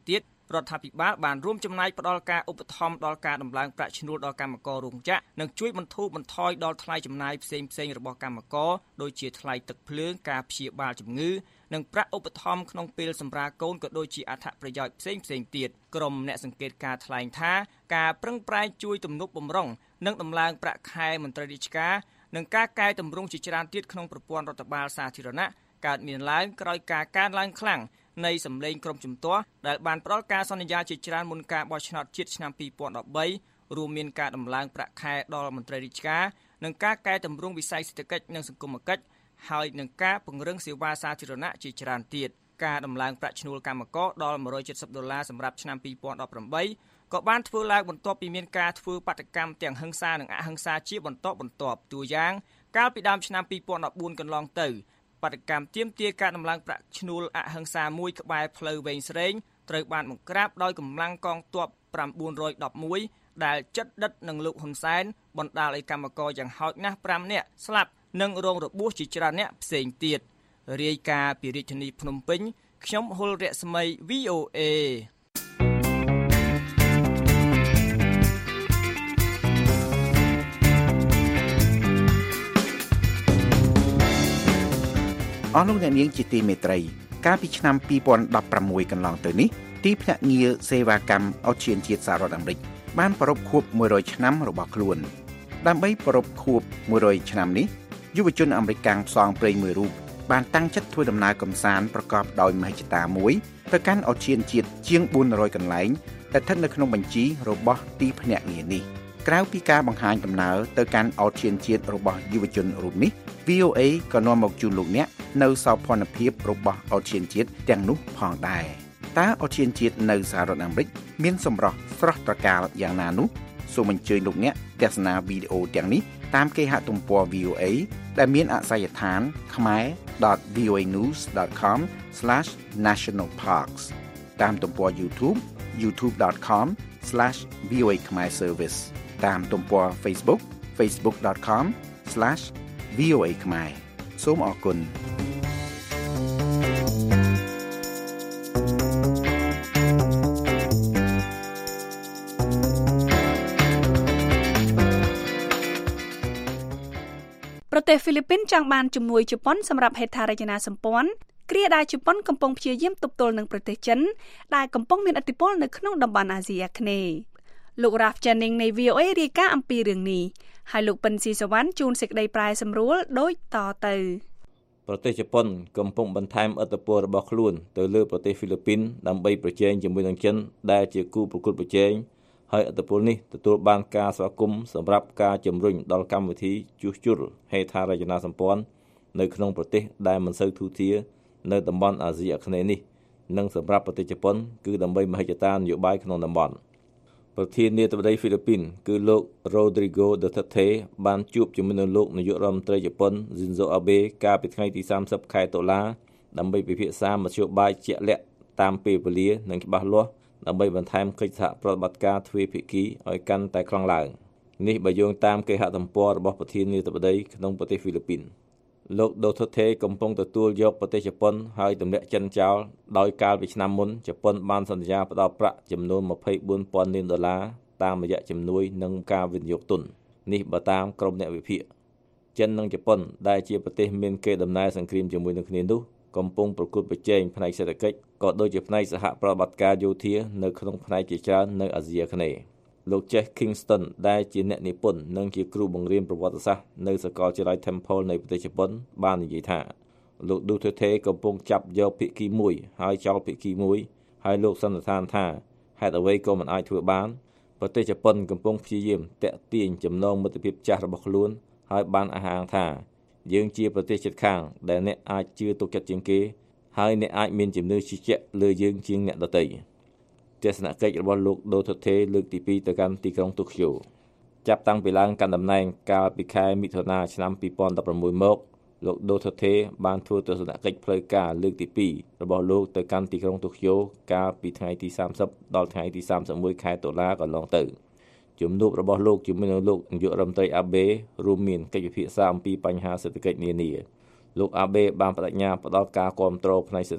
Speaker 6: រដ្ឋាភិបាលបានរួមចំណាយផ្តល់ការឧបត្ថម្ភដល់ការដំឡើងប្រាក់ឈ្នួលដល់កម្មកររោងចក្រនិងជួយបន្ធូរបន្ថយដល់ថ្លៃចំណាយផ្សេងៗរបស់កម្មករដូចជាថ្លៃទឹកភ្លើងការព្យាបាលជំងឺនិងប្រាក់ឧបត្ថម្ភក្នុងពេលសម្រាលកូនក៏ដូចជាអត្ថប្រយោជន៍ផ្សេងៗទៀតក្រុមអ្នកសង្កេតការថ្លែងថាការប្រឹងប្រែងជួយទំនុកបម្រុងនិងដំឡើងប្រាក់ខែមន្ត្រីរាជការនិងការកែតម្រង់ជាច្រើនទៀតក្នុងប្រព័ន្ធរដ្ឋបាលសាធារណៈកើតមានឡើងក្រោយការកើនឡើងខ្លាំងនៃសម្លេងក្រុមជំទាស់ដែលបានផ្ដល់ការសន្យាជាច្រើនមុនការបោះឆ្នោតជាតិឆ្នាំពីរពាន់ដប់បីរួមមានការដំឡើងប្រាក់ខែដល់មន្ត្រីរាជការនិងការកែតម្រង់វិស័យសេដ្ឋកិច្ចនិងសង្គមគិច្ចហើយនឹងការពង្រឹងសេវាសាធារណៈជាច្រើនទៀតការដំឡើងប្រាក់ឈ្នួលកម្មករដល់một trăm七mươiដុល្លារសម្រាប់ឆ្នាំពីរពាន់ដប់ប្រាំបីក៏បានធ្វើឡើងបន្ទាប់ពីមានការធ្វើបាតកម្មទាំងហិង្សានិងអហិង្សាជាបន្តបន្ទាប់ទូយ៉ាងកាលពីដើមឆ្នាំពីរពាន់ដប់បួនកន្លងទៅបាតកម្មទាមទារការដំឡើងប្រាក់ឈ្នួលអហិង្សាមួយក្បែរផ្លូវវែងស្រេងត្រូវបានបង្ក្រាបដោយកម្លាំងកងទ័ព៩រយដប់មួយដែលជិតដិតនឹងលោកហ៊ុនសែនបណ្ដាលឲ្យកម្មករយ៉ាងហោចណាស់ប្រាំនាក់ស្លាប់និងរងរបួសជាច្រើនអ្នកផ្សេងទៀតរាយការណ៍ពីរាជធានីភ្នំពេញខ្ញុំហុលរស្មី វី អូ เอ
Speaker 9: អស់លោកអ្នកនាងជាទីមេត្រីកាលពីឆ្នាំពីរពាន់ដប់ប្រាំមួយកន្លងទៅនេះទីភ្នាក់ងារសេវាកម្មអូសៀនជាតិសហរដ្ឋអាមេរិកបានប្រារព្ធខួបមួយរយឆ្នាំរបស់ខ្លួនដើម្បីប្រារព្ធខួបមួយរយឆ្នាំនេះយុវជនអាមេរិកកាំងផ្សងព្រេងមួយរូបបានតាំងចិត្តធ្វើដំណើរកម្សាន្តប្រកបដោយមហិច្ឆតាមួយទៅកាន់អូសៀនជាតិជាងបួនរយ កន្លែងដែលស្ថិតនៅក្នុងបញ្ជីរបស់ទីភ្នាក់ងារនេះក្រៅពីការបង្ហាញដំណើរទៅកាន់អូសៀនជាតិរបស់យុវជនរូបនេះ វី អូ เอ ក៏នាំមកជូនលោកអ្នកនៅសោភ័ណភាពរបស់អូសៀនជាតិទាំងនោះផងដែរតើអូសៀនជាតិនៅសហរដ្ឋអាមេរិកមានសម្រស់ស្រស់ត្រកាលយ៉ាងណានោះសូមអញ្ជើញលោកអ្នកទស្សនាវីដេអូទាំងនេះតាមគេហទំព័រ វី អូ เอ ដែលមានអាសយដ្ឋាន khmer dot v o a news dot com slash national parks តាមទំព័រ YouTube youtube dot com slash v o a khmer service តាមទំព័រ Facebook facebook dot com slash v o a khmer សូមអរគុណ
Speaker 3: ប្រទេសហ្វីលីពីនចង់បានជំនួយជប៉ុនសម្រាប់ហេដ្ឋារចនាសម្ព័ន្ធគ្រាដែលជប៉ុនកំពុងព្យាយាមទប់ទល់នឹងប្រទេសចិនដែលកំពុងមានឥទ្ធិពលនៅក្នុងតំបន់អាស៊ីអាគ្នេយ៍លោក Ralph Jennings នៃ វី អូ เอ រាយការណ៍អំពីរឿងនេះហើយលោកពិនស៊ីសវណ្ណជូនសេចក្តីប្រែសម្រួលដូចតទៅ
Speaker 10: ប្រទេសជប៉ុនកំពុងបន្ថែមឥទ្ធិពលរបស់ខ្លួនទៅលើប្រទេសហ្វីលីពីនដើម្បីប្រជែងជាមួយនឹងចិនដែលជាគូប្រកួតប្រជែងហើយឥទ្ធិពលនេះទទួលបានការស្វាគមន៍សម្រាប់ការជំរុញដល់កម្មវិធីជួសជុលហេដ្ឋារចនាសម្ព័ន្ធនៅក្នុងប្រទេសដែលមិនសូវធូរធារនៅតំបន់អាស៊ីអាគ្នេយ៍នេះនិងសម្រាប់ប្រទេសជប៉ុនគឺដើម្បីមហិច្ឆតានយោបាយក្នុងតំបន់ប្រធានាធិបតីហ្វីលីពីនគឺលោក Rodrigo Duterte បានជួបជាមួយនឹងលោកនាយករដ្ឋមន្ត្រីជប៉ុន Shinzo Abe កាលពីថ្ងៃទីសាមសិបខែតុលាដើម្បីពិភាក្សាមធ្យោបាយជាក់លាក់តាមពេលវេលានិងច្បាស់លាស់ដើម្បីបន្ថែមកិច្ចសហប្រតិបត្តិការទ្វេភាគីឲ្យកាន់តែខ្លាំងឡើងនេះបើយោងតាមគេហទំព័ររបស់ប្រធានាធិបតីក្នុងប្រទេសហ្វីលីពីនលោក Duterte កំពុងទទួលយកប្រទេសជប៉ុនហើយទម្លាក់ចិនចោលដោយកាលពីឆ្នាំមុនជប៉ុនបានសន្យាផ្តល់ប្រាក់ចំនួនម្ភៃបួនពាន់លានដុល្លារតាមរយៈជំនួយនិងការវិនិយោគទុននេះបើតាមក្រុមអ្នកវិភាគចិននិងជប៉ុនដែលជាប្រទេសមានកេរដំណែលសង្គ្រាមជាមួយនឹងគ្នានោះកំពុងប្រកួតប្រជែងផ្នែកសេដ្ឋកិច្ចក៏ដូចជាផ្នែកសហប្រតិបត្តិការយោធានៅក្នុងផ្នែកជាច្រើននៅអាស៊ីអាគ្នេយ៍លោក Jeff Kingston ដែលជាអ្នកនិពន្ធនិងជាគ្រូបង្រៀនប្រវត្តិសាស្ត្រនៅសាកលវិទ្យាល័យ Temple នៃប្រទេសជប៉ុនបាននិយាយថាលោក Duterte កំពុងចាប់យកភាគីមួយហើយចោលភាគីមួយហើយលោកសន្និដ្ឋានថាហេតុអ្វីក៏មិនអាចធ្វើបានប្រទេសជប៉ុនកំពុងព្យាយាមតាក់ទាញចំណងមិត្តភាពចាស់របស់ខ្លួនហើយបានអះអាងថាយើងជាប្រទេសជិតខាងដែលអ្នកអាចជឿទុកចិត្តជាងគេហើយអ្នកអាចមានជំនឿជឿជាក់លើយើងជាងអ្នកដទៃទស្សនកិច្ចរបស់លោក Duterte លើកទីពីរទៅកាន់ទីក្រុង Tokyo ចាប់តាំងពីឡើងកាន់តំណែងកាលពីខែមិថុនាឆ្នាំពីរពាន់ដប់ប្រាំមួយមកលោក Duterte បានធ្វើទស្សនកិច្ចផ្លូវការលើកទីពីររបស់លោកទៅកាន់ទីក្រុង Tokyo កាលពីថ្ងៃទីសាមសិបដល់ថ្ងៃទីសាមសិបមួយខែតុលាកន្លងទៅជំនួបរបស់លោកជាមួយនឹងលោកនាយករដ្ឋមន្ត្រី Abe រួមមានកិច្ចពិភាក្សាអំពីបញ្ហាសេដ្ឋកិច្ចនានាលោក Abe បានបដិញ្ញាផ្តល់ការគាំទ្រផ្នែកសេដ្ឋកិច្ច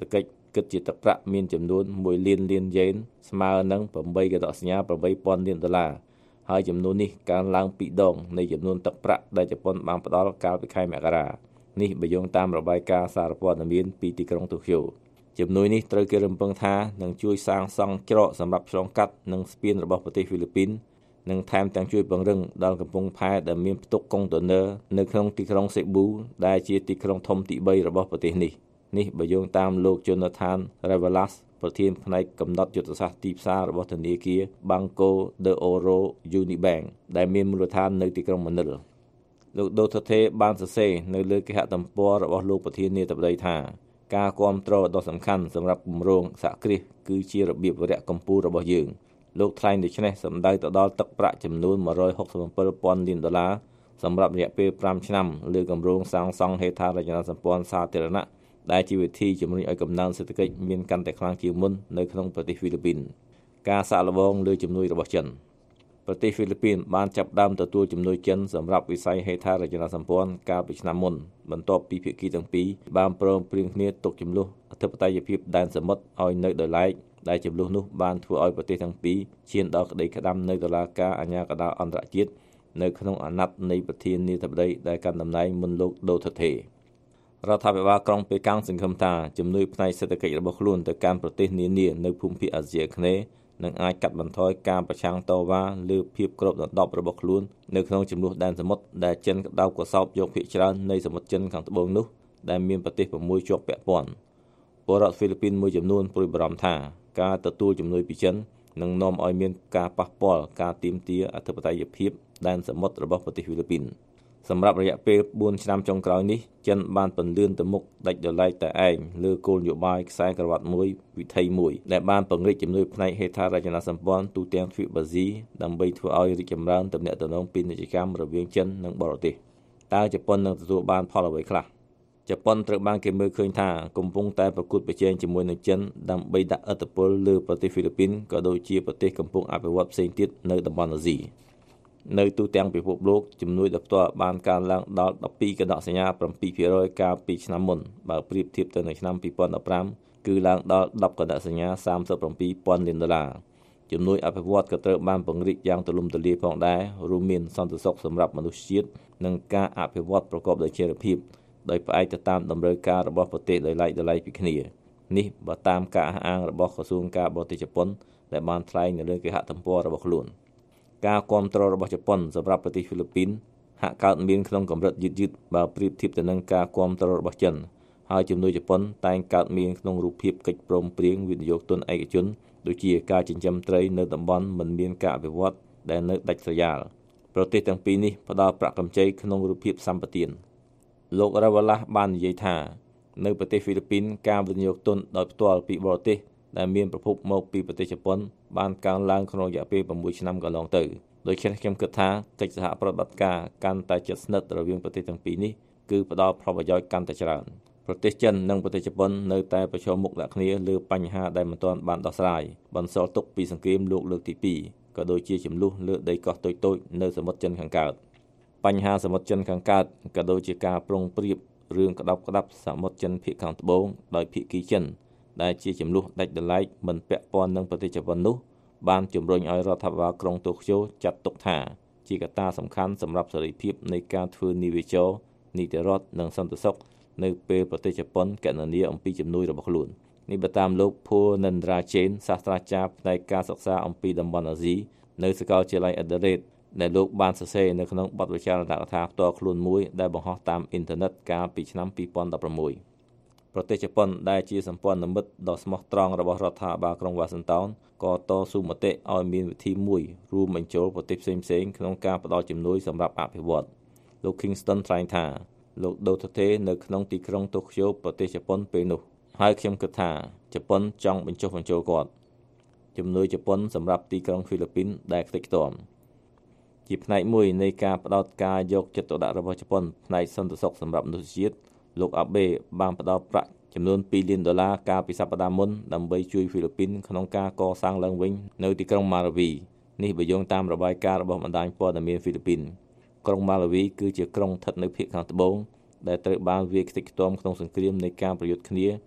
Speaker 10: គិតជាទឹកប្រាក់មានចំនួនមួយលានលានយេនស្មើនឹងeightកដកសញ្ញាeight thousandលានដុល្លារហើយចំនួននេះកើនឡើងពីរដងនៃចំនួនទឹកប្រាក់ដែលជប៉ុនបានផ្ដល់កាលពីខែមករានេះបើយោងតាមរបាយការណ៍សារព័ត៌មានពីទីក្រុងតូក្យូជំនួយនេះត្រូវគេរំពឹងថានឹងជួយសាងសង់ច្រកសម្រាប់ឆ្លងកាត់និងស្ពានរបស់ប្រទេសហ្វីលីពីននិងថែមទាំងជួយពង្រឹងដល់កំពង់ផែដែលមានផ្ទុកកុងតឺន័រនៅក្នុងទីក្រុងសេប៊ូដែលជាទីក្រុងធំទីthreeរបស់ប្រទេសនេះនេះបើយោងតាមលោក Jonathan Revelas ប្រធានផ្នែកកំណត់យុទ្ធសាស្ត្រទីផ្សាររបស់ធនាគារ Banco de Oro Unibank ដែលមានមូលដ្ឋាននៅទីក្រុងម៉ានីលលោក Duterte បានសរសេរនៅលើគេហទំព័ររបស់លោកប្រធានាធិបតីថាការគាំទ្រដ៏សំខាន់សម្រាប់គម្រោងសហគ្រាសគឺជារបៀបវរៈកម្ពុជារបស់យើងលោកថ្លែងដូច្នេះសម្ដៅទៅដល់ទឹកប្រាក់ចំនួនone hundred sixty-seven thousandលានដុល្លារសម្រាប់រយៈពេលfiveឆ្នាំលើគម្រោងសាងសង់ហេដ្ឋារចនាសម្ព័ន្ធសាធារណៈដែលជាវិធីជំរុញឲ្យកំណើនសេដ្ឋកិច្ចមានកាន់តែខ្លាំងជាងមុននៅក្នុងប្រទេសហ្វីលីពីនការសាកល្បងលើជំនួយរបស់ចិនប្រទេសហ្វីលីពីនបានចាប់ផ្ដើមទទួលជំនួយចិនសម្រាប់វិស័យហេដ្ឋារចនាសម្ព័ន្ធកាលពីឆ្នាំមុនបន្ទាប់ពីភាគីទាំងពីរបានព្រមព្រៀងគ្នាទុកចំនួនអធិបតេយ្យភាពដែនសមុទ្រឲ្យនៅដោយឡែកដែលចំនួននោះបានធ្វើឲ្យប្រទេសទាំងពីរឈានដល់ក្តីក្តាំនៅតុលាការអាជ្ញាកណ្ដាលអន្តរជាតិនៅក្នុងអាណត្តិនៃប្រធានាធិបតីដែលកាន់តំណែងមុនលោក Duterte រដ្ឋាភិបាលក្រុងប៉េកាំងសង្ឃឹមថាជំនួយផ្នែកសេដ្ឋកិច្ចរបស់ខ្លួនទៅកាន់ប្រទេសនានានៅភូមិភាគអាស៊ីអាគ្នេយ៍នឹងអាចកាត់បន្ថយការប្រឆាំងតវ៉ាលើភាពគ្របដណ្ដប់របស់ខ្លួននៅក្នុងចំនួនដែនសមុទ្រដែលចិនក្តោបកសោបយកភាគច្រើននៃសមុទ្រចិនខាងត្បូងនោះដែលមានប្រទេសsixជាប់ពាក់ព័ន្ធពលរដ្ឋហ្វីលីពីនមួយចំនួនព្រួយបារម្ភថាការទទួលជំនួយពីចិននឹងនាំឲ្យមានការប៉ះពាល់ការទាមទារអធិបតេយ្យភាពដែនសមុទ្ររបស់ប្រទេសហ្វីលីពីនសម្រាប់រយៈពេលfourឆ្នាំចុងក្រោយនេះចិនបានពន្លឿនទៅមុខដាច់ដោយឡែកតែឯងលើគោលនយោបាយខ្សែក្រវ៉ាត់មួយវិថីមួយដែលបានពង្រីកជំនួយផ្នែកហេដ្ឋារចនាសម្ព័ន្ធទូទាំងទ្វីបអាស៊ីដើម្បីធ្វើឲ្យរីកចម្រើនទំនាក់ទំនងពាណិជ្ជកម្មរវាងចិននិងបរទេសតើជប៉ុននឹងទទួលបានផលអ្វីខ្លះជប៉ុនត្រូវបានគេមើលឃើញថាកំពុងតែប្រកួតប្រជែងជាមួយនឹងចិនដើម្បីដាក់ឥទ្ធិពលលើប្រទេសហ្វីលីពីនក៏ដូចជាប្រទេសកំពុងអភិវឌ្ឍផ្សេងទៀតនៅតំបន់អាស៊ីនៅទូទាំងពិភពលោកជំនួយដល់ផ្ទាល់បានកើនឡើងដល់twelveកដកសញ្ញាseven percent កាលពីឆ្នាំមុនបើប្រៀបធៀបទៅនឹងឆ្នាំtwenty fifteenគឺឡើងដល់tenកដកសញ្ញាthirty-seven thousandលានដុល្លារជំនួយអភិវឌ្ឍក៏ត្រូវបានពង្រីកយ៉ាងទូលំទូលាយផងដែររួមមានសន្តិសុខសម្រាប់មនុស្សជាតិនិងការអភិវឌ្ឍប្រកបដោយចីរភាពដោយផ្អែកទៅតាមតម្រូវការរបស់ប្រទេសដោយឡែកដោយឡែកពីគ្នានេះបើតាមការអះអាងរបស់ក្រសួងការបរទេសជប៉ុនដែលបានថ្លែងនៅលើគេហទំព័ររបស់ខ្លួនការគាំទ្ររបស់ជប៉ុនសម្រាប់ប្រទេសហ្វីលីពីនហាក់កើតមានក្នុងកម្រិតយឺតៗបើប្រៀបធៀបទៅនឹងការគាំទ្ររបស់ចិនហើយជំនួយជប៉ុនតែងកើតមានក្នុងរូបភាពកិច្ចព្រមព្រៀងវិនិយោគទុនឯកជនដូចជាការចិញ្ចឹមត្រីនៅតំបន់មិនមានការអភិវឌ្ឍដែលនៅដាច់ស្រយាលប្រទេសទាំងពីរនេះផ្ដល់ប្រាក់កម្ចីក្នុងរូបភាពសម្បទានលោក Revelas បាននិយាយថានៅប្រទេសហ្វីលីពីនការវិនិយោគទុនដោយផ្ទាល់ពីបរទេសដែលមានប្រភពមកពីប្រទេសជប៉ុនបានកើនឡើងក្នុងរយៈពេលsixឆ្នាំកន្លងទៅដូច្នេះខ្ញុំគិតថាកិច្ចសហប្រតិបត្តិការកាន់តែជិតស្និទ្ធរវាងប្រទេសទាំងពីរនេះគឺផ្ដល់ផលប្រយោជន៍កាន់តែច្រើនប្រទេសចិននិងប្រទេសជប៉ុននៅតែប្រឈមមុខដាក់គ្នាលើបញ្ហាដែលមិនទាន់បានដោះស្រាយបន្សល់ទុកពីសង្គ្រាមលោកលើកទីtwoក៏ដូចជាចំនួនលើដីកោះតូចៗនៅសមុទ្រចិនខាងកើតបញ្ហាសមុទ្រចិនខាងកើតក៏ដូចជាការប្រុងប្រៀបរឿងក្តាប់ក្តាប់សមុទ្រចិនភាគខាងត្បូងដោយភាគីចិនដែលជាចំនួនដាច់ដោយឡែកមិនពាក់ព័ន្ធនឹងប្រទេសជប៉ុននោះបានជំរុញឲ្យរដ្ឋាភិបាលក្រុងតូក្យូចាត់ទុកថាជាកត្តាសំខាន់សម្រាប់សេរីភាពនៃការធ្វើនិវេចរនីតិរដ្ឋនិងសន្តិសុខនៅពេលប្រទេសជប៉ុនកណនាអំពីជំនួយរបស់ខ្លួននេះបើតាមលោក Purnendra Jain សាស្ត្រាចារ្យផ្នែកការសិក្សាអំពីតំបន់អាស៊ីនៅសាកលវិទ្យាល័យ Adelaide ដែលលោកបានសរសេរនៅក្នុងបទវិចារណកថាផ្ទាល់ខ្លួនមួយដែលបង្ហោះតាមអ៊ីនធឺណិតកាលពីឆ្នាំtwenty sixteenប្រទេសជប៉ុនដែលជាសម្ព័ន្ធមិត្តដ៏ស្មោះត្រង់របស់រដ្ឋាភិបាលក្រុងវ៉ាស៊ីនតោនក៏តស៊ូមតិឲ្យមានវិធីមួយរួមបញ្ចូលប្រទេសផ្សេងៗក្នុងការផ្តល់ជំនួយសម្រាប់អភិវឌ្ឍលោក Kingston ថ្លែងថាលោក Duterte នៅក្នុងទីក្រុងតូក្យូប្រទេសជប៉ុនពេលនោះហើយខ្ញុំគិតថាជប៉ុនចង់បញ្ចុះបញ្ចូលគាត់ជំនួយជប៉ុនសម្រាប់ទីក្រុងហ្វីលីពីនដែលខ្ទេចខ្ទាំជាផ្នែកមួយនៃការផ្ដោតការយកចិត្តទុកដាក់របស់ជប៉ុនផ្នែកសន្តិសុខសម្រាប់មនុស្សជាតិលោក Abe បានផ្ដល់ប្រាក់ចំនួនtwoលានដុល្លារកាលពីសប្តាហ៍មុនដើម្បីជួយហ្វីលីពីនក្នុងការកសាងឡើងវិញនៅទីក្រុង Marawi នេះបើយោងតាមរបាយការណ៍របស់បណ្ដាញព័ត៌មានហ្វីលីពីនក្រុង Marawi គឺជាក្រុងស្ថិតនៅភាគខាងត្បូងដែលត្រូវបានវាយខ្ទេចខ្ទាំក្នុងសង្គ្រាមនៃការប្រយុទ្ធគ្នា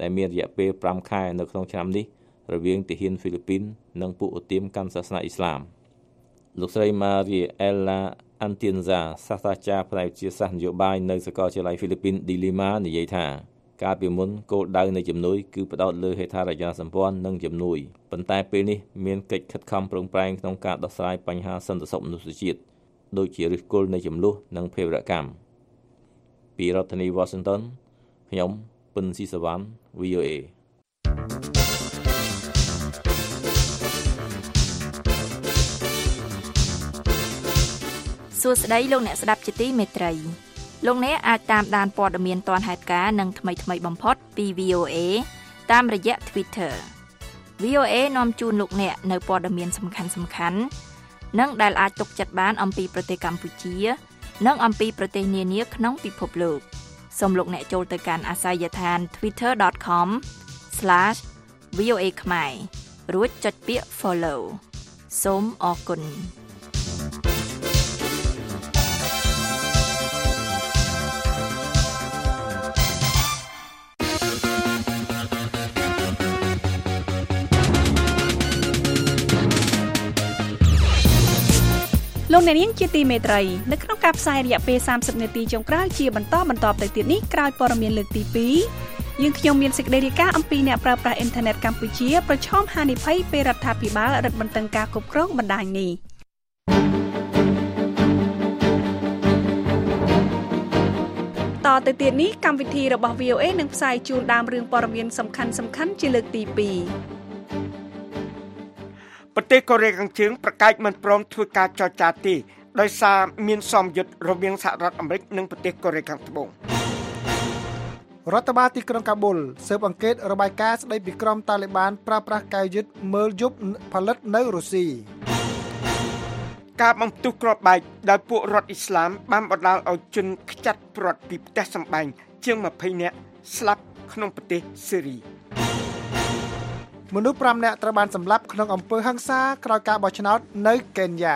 Speaker 10: ដែលមានរយៈពេលប្រាំខែនៅក្នុងឆ្នាំនេះរវាងទាហានហ្វីលីពីននិងពួកឧទាមកាន់សាសនាអ៊ីស្លាមលោកស្រី Maria Ella Atienza សាស្ត្រាចារ្យផ្នែកវិទ្យាសាស្ត្រនយោបាយនៅសាកលវិទ្យាល័យហ្វីលីពីន ឌី Lima និយាយថាកាលពីមុនគោលដៅនៃជំនួយគឺផ្ដោតលើហេដ្ឋារចនាសម្ព័ន្ធនិងជំនួយប៉ុន្តែពេលនេះមានកិច្ចខិតខំប្រឹងប្រែងក្នុងការដោះស្រាយបញ្ហាសន្តិសុខមនុស្សជាតិដូចជាឫសគល់នៃចំនួននិងភេរវកម្មពីរដ្ឋធានី Washington ខ្ញុំពិនស៊ីសវណ្ណ វី អូ เอ
Speaker 11: សួស្តីលោកអ្នកស្ដាប់ជាទីមេត្រីលោកអ្នកអាចតាមដានព័ត៌មានទាន់ហេតុការណ៍និងថ្មីៗបំផុតពី វី អូ เอ តាមរយៈ Twitter វី អូ เอ នាំជូនលោកអ្នកនៅព័ត៌មានសំខាន់ៗនិងដែលអាចទុកចិត្តបានអំពីប្រទេសកម្ពុជានិងអំពីប្រទេសនានាក្នុងពិភពលោកសូមលោកអ្នកចូលទៅកាន់អាសយដ្ឋាន ทวิตเตอร์ ដอท คอม ស្លាช វី អូ เอ ខ្មែររួចចុចពាក្យ Follow សូមអរគុណ
Speaker 3: លោកអ្នកនាងជាទីមេត្រីនៅក្នុងការផ្សាយរយៈពេលសាមសិបនាទីចុងក្រោយជាបន្តបន្តទៅទៀតនេះក្រោយព័ត៌មានលើកទីពីរយើងខ្ញុំមានសេចក្តីរាយការណ៍អំពីអ្នកប្រើប្រាស់អ៊ីនធឺណិតកម្ពុជាប្រឈមហានិភ័យពេលរដ្ឋាភិបាលរឹតបន្តឹងការគ្រប់គ្រងបណ្ដាញនេះតទៅទៀតនេះកម្មវិធីរបស់ វី អូ เอ នឹងផ្សាយជូនដើមរឿងព័ត៌មានសំខាន់ៗជាលើកទីពីរ
Speaker 4: ប្រទេសកូរ៉េខាងជើងប្រកាសមិនព្រមធ្វើការចរចាទេដោយសារមានសម្ពាធរវាងសហរដ្ឋអាមេរិកនិងប្រទេសកូរ៉េខាងត្បូង
Speaker 5: រដ្ឋបាលទីក្រុងកាប៊ុលស៊ើបអង្កេតរបាយការណ៍ស្ដីពីក្រុមតាលីបានប្រើប្រាស់កែវយឹតមើលយប់ផលិតនៅរុស្ស៊ី
Speaker 4: ការបំផ្ទុះគ្រាប់បែកដោយពួករដ្ឋអ៊ីស្លាមបានបណ្ដាលឲ្យជនខ្ចាត់ព្រាត់ពីផ្ទះសម្បែងជាងម្ភៃនាក់ស្លាប់ក្នុងប្រទេសស៊េរី
Speaker 5: មនុស្សប្រាំនាក់ត្រូវបានសម្លាប់ក្នុងអំពើហិង្សាក្រោយការបោះឆ្នោតនៅកេនយ៉ា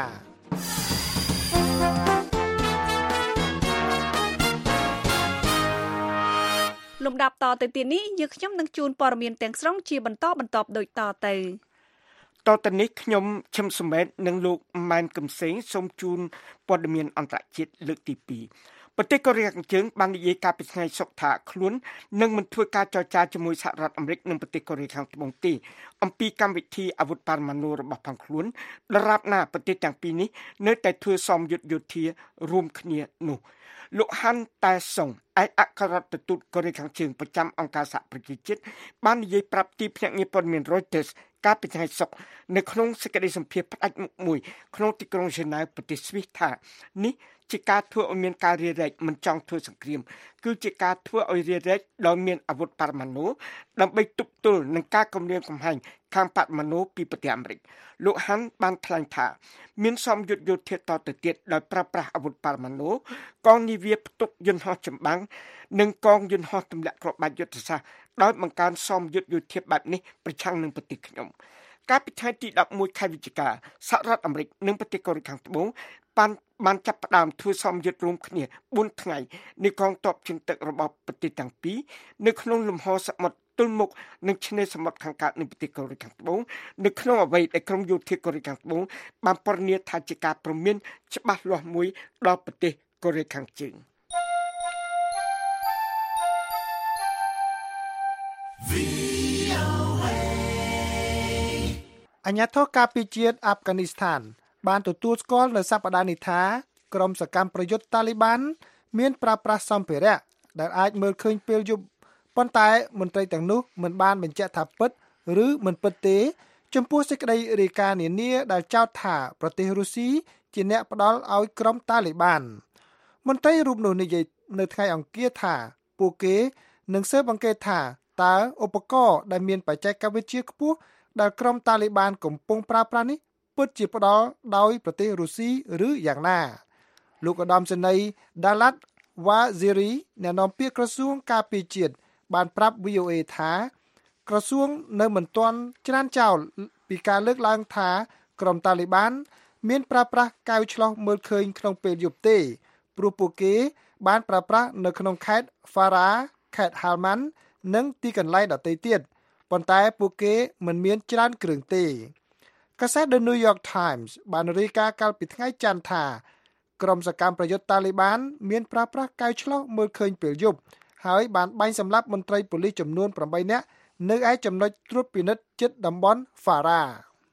Speaker 3: លំដាប់តទៅទៀតនេះយើងខ្ញុំនឹងជូនព័ត៌មានទាំងស្រុងជាបន្តបន្តដូចតទៅ
Speaker 4: តទៅនេះខ្ញុំឈឹមសំមេតនិងលោកម៉ែនកឹមសេងសូមជូនព័ត៌មានអន្តរជាតិលើកទីពីរប្រទេសកូរ៉េខាងជើងបាននិយាយកាលពីថ្ងៃសុក្រថាខ្លួននឹងមិនធ្វើការចរចាជាមួយសហរដ្ឋអាមេរិកនិងប្រទេសកូរ៉េខាងត្បូងទេអំពីកម្មវិធីអាវុធបរមាណូរបស់ផងខ្លួនដរាបណាប្រទេសទាំងពីរនេះនៅតែធ្វើសមយុទ្ធយោធារួមគ្នានោះលោកហាន់តែសុងឯកអគ្គរដ្ឋទូតកូរ៉េខាងជើងប្រចាំអង្គការសហប្រជាជាតិបាននិយាយប្រាប់ទីភ្នាក់ងារព័ត៌មាន Reuters កាលពីថ្ងៃសុក្រនៅក្នុងសេចក្តីសម្ភាសន៍ផ្ដាច់មុខមួយក្នុងទីក្រុងហ្សឺណែវប្រទេសស្វីសថានេះជាការធ្វើឲ្យមានការរារែកមិនចង់ធ្វើសង្គ្រាមគឺជាការធ្វើឲ្យរារែកដោយមានអាវុធបរមាណូដើម្បីទប់ទល់នឹងការគំរាមកំហែងខាងបរមាណូពីប្រទេសអាមេរិកលោកហាន់បានថ្លែងថាមានសមយុទ្ធយោធាតទៅទៀតដោយប្រើប្រាស់អាវុធបរមាណូកងនាវាផ្ទុកយន្តហោះចម្បាំងនិងកងយន្តហោះទម្លាក់គ្រាប់បែកយុទ្ធសាស្ត្រដោយបង្កើនសមយុទ្ធយោធាបែបនេះប្រឆាំងនឹងប្រទេសខ្ញុំកាលពីថ្ងៃទីដប់មួយខែវិច្ឆិកាសហរដ្ឋអាមេរិកនិងប្រទេសកូរ៉េខាងត្បូងបានបានចាប់ផ្ដើមធ្វើសមយុទ្ធរួមគ្នាបួនថ្ងៃនៃកងទ័ពជើងទឹករបស់ប្រទេសទាំងពីរនៅក្នុងលំហសមុទ្រទល់មុខនឹងឆ្នេរសមុទ្រខាងកើតនៃប្រទេសកូរ៉េខាងត្បូងនៅក្នុងអ្វីដែលក្រុមយោធាកូរ៉េខាងត្បូងបានពណ៌នាថាជាការព្រមានច្បាស់លាស់មួយដល់ប្រទេសកូរ៉េខាងជើង
Speaker 5: អាជ្ញាធរការពារជាតិអាហ្វហ្គានីស្ថានបានទទួលស្គាល់នៅសប្តាហ៍នេះថាក្រុមសកម្មប្រយុទ្ធតាលីបានមានប្រើប្រាស់សម្ភារៈដែលអាចមើលឃើញពេលយប់ប៉ុន្តែមន្ត្រីទាំងនោះមិនបានបញ្ជាក់ថាពិតឬមិនពិតទេចំពោះសេចក្តីរាយការណ៍នានាដែលចោទថាប្រទេសរុស្ស៊ីជាអ្នកផ្ដល់ឲ្យក្រុមតាលីបានមន្ត្រីរូបនោះនិយាយនៅថ្ងៃអង្គារថាពួកគេនឹងស៊ើបអង្កេតថាតើឧបករណ៍ដែលមានបច្ចេកវិទ្យាខ្ពស់ដែលក្រុមតាលីបានកំពុងប្រើប្រាស់នេះពិតជាផ្ដល់ដោយប្រទេសរុស្ស៊ីឬយ៉ាងណាលោកឧត្តមសេនីយ៍ Dalat Waziri អ្នកនាំពាក្យក្រសួងការពារជាតិបានប្រាប់ វី អូ เอ ថាក្រសួងនៅមិនទាន់ច្រានចោលពីការលើកឡើងថាក្រុមតាលីបានមានប្រើប្រាស់កែវឆ្លុះមើលឃើញក្នុងពេលយប់ទេព្រោះពួកគេបានប្រើប្រាស់នៅក្នុងខេត្ត Farah ខេត្ត Helmand និងទីកន្លែងដទៃទៀតប៉ុន្តែពួកគេមិនមានច្រើនគ្រឿងទេកាសែត The New York Times បានរាយការណ៍កាលពីថ្ងៃច័ន្ទថាក្រុមសកម្មប្រយុទ្ធតាលីបានមានប្រើប្រាស់កែវឆ្លុះមើលឃើញពេលយប់ហើយបានបាញ់សម្លាប់មន្ត្រីប៉ូលីសចំនួនeightនាក់នៅឯចំណុចត្រួតពិនិត្យជិតតំបន់ Farah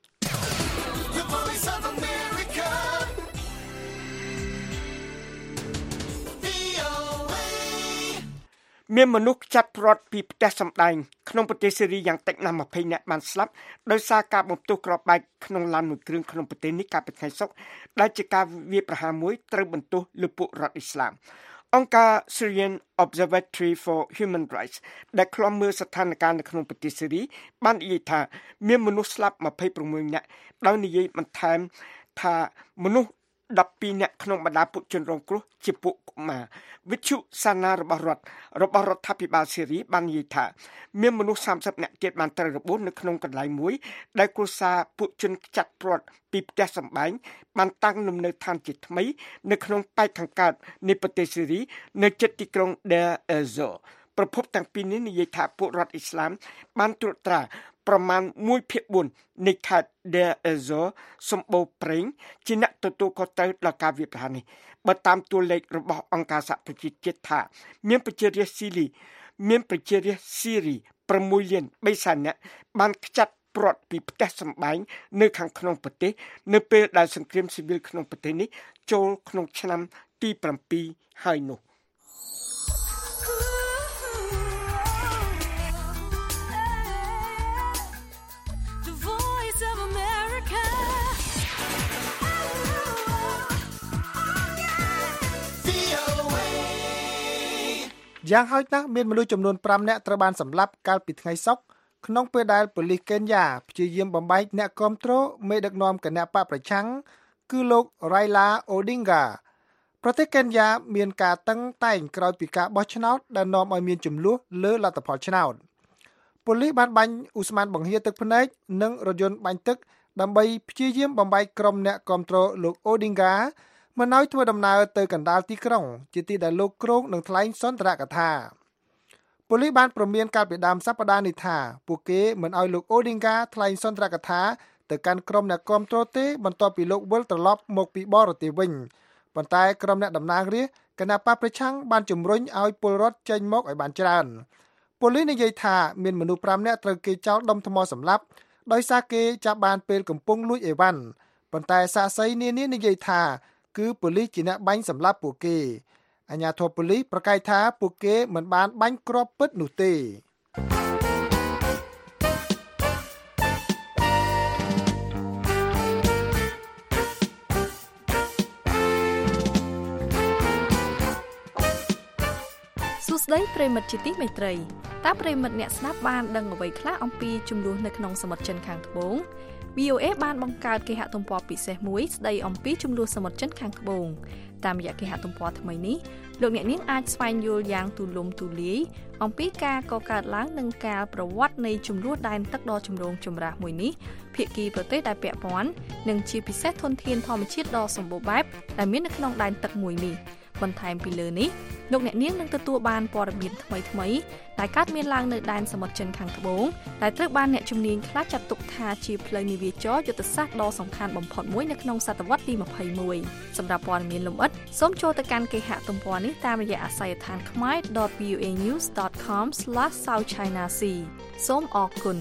Speaker 4: មានមនុស្សចាប់ព្រាត់ពីផ្ទះសម្ដែងក្នុងប្រទេសសេរីយ៉ាងតិចណាស់twentyនាក់បានស្លាប់ដោយសារការបំផ្ទុះគ្រាប់បែកក្នុងឡានមួយគ្រឿងក្នុងប្រទេសនេះកាលពីថ្ងៃសុក្រដែលជាការវាយប្រហារមួយត្រូវបន្ទោសលើពួករដ្ឋអ៊ីស្លាមអង្គការ Syrian Observatory for Human Rights ដែលឃ្លាំមើលស្ថានភាពនៅក្នុងប្រទេសសេរីបាននិយាយថាមានមនុស្សស្លាប់twenty-sixនាក់ដោយនិយាយបន្ថែមថាមនុស្សtwelveនាក់ក្នុងបណ្ដាពួកជនរងគ្រោះជាពួកកុមារវិទ្យុសាណារបស់រដ្ឋរបស់រដ្ឋាភិបាលសេរីបាននិយាយថាមានមនុស្សthirtyនាក់ទៀតបានត្រូវរបួសនៅក្នុងកន្លែងមួយដែលគ្រួសារពួកជនខ្ចាត់ព្រាត់ពីផ្ទះសម្បែងបានតាំងលំនៅឋានជាថ្មីនៅក្នុងប៉ែកខាងកើតនៃប្រទេសសេរីនៅជិតទីក្រុង Deir ez-Zor ប្រភពទាំងពីរនេះនិយាយថាពួករដ្ឋអ៊ីស្លាមបានត្រួតត្រាប្រមាណone by fourនៃខេត្ត Deir ez-Zor សម្បូរប្រេងជាអ្នកទទួលខុសត្រូវដល់ការវាយប្រហារនេះបើតាមតួលេខរបស់អង្គការសហប្រជាជាតិថាមានប្រជារាស្ត្រស៊ីលីមានប្រជារាស្ត្រស៊ីរីsixលានthreeសែននាក់បានខ្ចាត់ព្រាត់ពីផ្ទះសម្បែងនៅខាងក្នុងប្រទេសនៅពេលដែលសង្គ្រាមស៊ីវិលក្នុងប្រទេសនេះចូលក្នុងឆ្នាំទីsevenហើយនោះ
Speaker 5: យ៉ាងហោចណាស់មានមនុស្សចំនួនfiveនាក់ត្រូវបានសម្លាប់កាលពីថ្ងៃសុក្រក្នុងពេលដែលប៉ូលីសកេនយ៉ាព្យាយាមបំបែកអ្នកគាំទ្រមេដឹកនាំគណបកប្រឆាំងគឺលោក Raila Odinga ប្រទេសកេនយ៉ាមានការតឹងតែងក្រោយពីការបោះឆ្នោតដែលនាំឲ្យមានចំនួនលើលទ្ធផលឆ្នោតប៉ូលីសបានបាញ់ឧស្ម័នបង្ហៀទឹកភ្នែកនិងរថយន្តបាញ់ទឹកដើម្បីព្យាយាមបំបែកក្រុមអ្នកគាំទ្រលោក Odingaមិនឲ្យធ្វើដំណើរទៅកណ្ដាលទីក្រុងជាទីដែលលោកគ្រោងនឹងថ្លែងសន្ទរកថាប៉ូលីសបានព្រមានកាលពីដើមសប្តាហ៍នេះថាពួកគេមិនឲ្យលោក Odinga ថ្លែងសន្ទរកថាទៅកាន់ក្រុមអ្នកគាំទ្រទេបន្ទាប់ពីលោកវិលត្រឡប់មកពីបរទេសវិញប៉ុន្តែក្រុមអ្នកតំណាងរាស្ត្រគណបកប្រឆាំងបានជំរុញឲ្យពលរដ្ឋចេញមកឲ្យបានច្រើនប៉ូលីសនិយាយថាមានមនុស្សfiveនាក់ត្រូវគេចោទដុំថ្មសម្លាប់ដោយសារគេចាប់បានពេលកំពុងលួចអីវ៉ាន់ប៉ុន្តែសាក្សីនានានិយាយថាគឺប៉ូលីសជាអ្នកបាញ់សម្លាប់ពួកគេអាជ្ញាធរប៉ូលីសប្រកាសថាពួកគេមិនបានបាញ់គ្រាប់ពិតនោះទេ
Speaker 11: សួស្តីប្រិមិត្តជាទីមេត្រីតើប្រិមិត្តអ្នកស្ដាប់បានដឹងអ្វីខ្លះអំពីចំនួននៅក្នុងសមុទ្រចិនខាងត្បូងV O A បានបង្កើតគេហទំព័រពិសេសមួយស្ដីអំពីចំនួនសមុទ្រចិនខាងត្បូងតាមរយៈគេហទំព័រថ្មីនេះលោកអ្នកនាងអាចស្វែងយល់យ៉ាងទូលំទូលាយអំពីការកកើតឡើងនិងការប្រវត្តិនៃចំនួនដែនទឹកដ៏ចម្រូងចម្រាសមួយនេះភាគីប្រទេសដែលពាក់ព័ន្ធនិងជាពិសេសធនធានធម្មជាតិដ៏សម្បូរបែបដែលមាននៅក្នុងដែនទឹកមួយនេះបន្ថែមពីលើនេះលោកអ្នកនាងនឹងទទួលបានព័ត៌មានថ្មីៗដែលកើតមានឡើងនៅដែនសមុទ្រចិនខាងត្បូងដែលត្រូវបានអ្នកជំនាញខ្លះចាត់ទុកថាជាផ្លូវនាវាចរយុទ្ធសាស្ត្រដ៏សំខាន់បំផុតមួយនៅក្នុងសតវត្សទីtwenty-oneសម្រាប់ព័ត៌មានលម្អិតសូមចូលទៅកាន់គេហទំព័រនេះតាមរយៈអាស័យដ្ឋាន khmer dot v o a news dot com slash south china sea សូមអរគុណ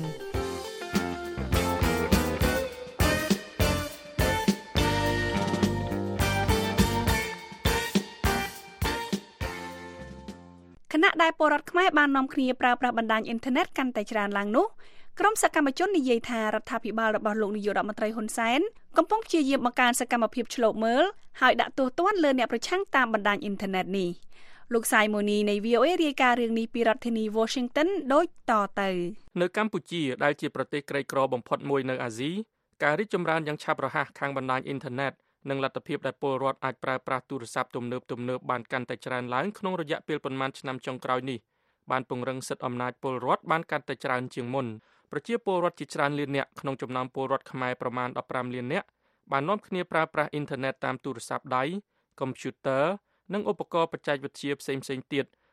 Speaker 3: ខណៈដែលពលរដ្ឋខ្មែរបាននាំគ្នាប្រើប្រាស់បណ្ដាញអ៊ីនធឺណិតកាន់តែច្រើនឡើងនោះក្រុមសកម្មជននិយាយថារដ្ឋាភិបាលរបស់លោកនាយករដ្ឋមន្ត្រីហ៊ុនសែនកំពុងព្យាយាមបង្កើនសកម្មភាពឆ្លូបមើលហើយដាក់ទោសទណ្ឌលើអ្នកប្រឆាំងតាមបណ្ដាញអ៊ីនធឺណិតនេះលោកសាយម៉ូនីនៃ V O A រាយការណ៍រឿងនេះពីរដ្ឋធានី Washington ដូចតទៅ
Speaker 12: នៅកម្ពុជាដែលជាប្រទេសក្រីក្របំផុតមួយនៅអាស៊ីការរីកចម្រើនយ៉ាងឆាប់រហ័សខាងបណ្ដាញអ៊ីនធឺណិតនិងលទ្ធភាពដែលពលរដ្ឋអាចប្រើប្រាស់ទូរស័ព្ទទំនើបទំនើបបានកាន់តែច្រើនឡើងក្នុងរយៈពេលប៉ុន្មានឆ្នាំចុងក្រោយនេះបានពង្រឹងសិទ្ធិអំណាចពលរដ្ឋបានកាន់តែច្រើនជាងមុនប្រជាពលរដ្ឋជាច្រើនលាននាក់ក្នុងចំណោមពលរដ្ឋខ្មែរប្រមាណfifteenលាននាក់បាននាំគ្នាប្រើប្រាស់អ៊ីនធឺណិតតាមទូរស័ព្ទដៃ កុំព្យូទ័រនិងឧបករណ៍បច្ចេកវិទ្យាផ្សេងៗទៀត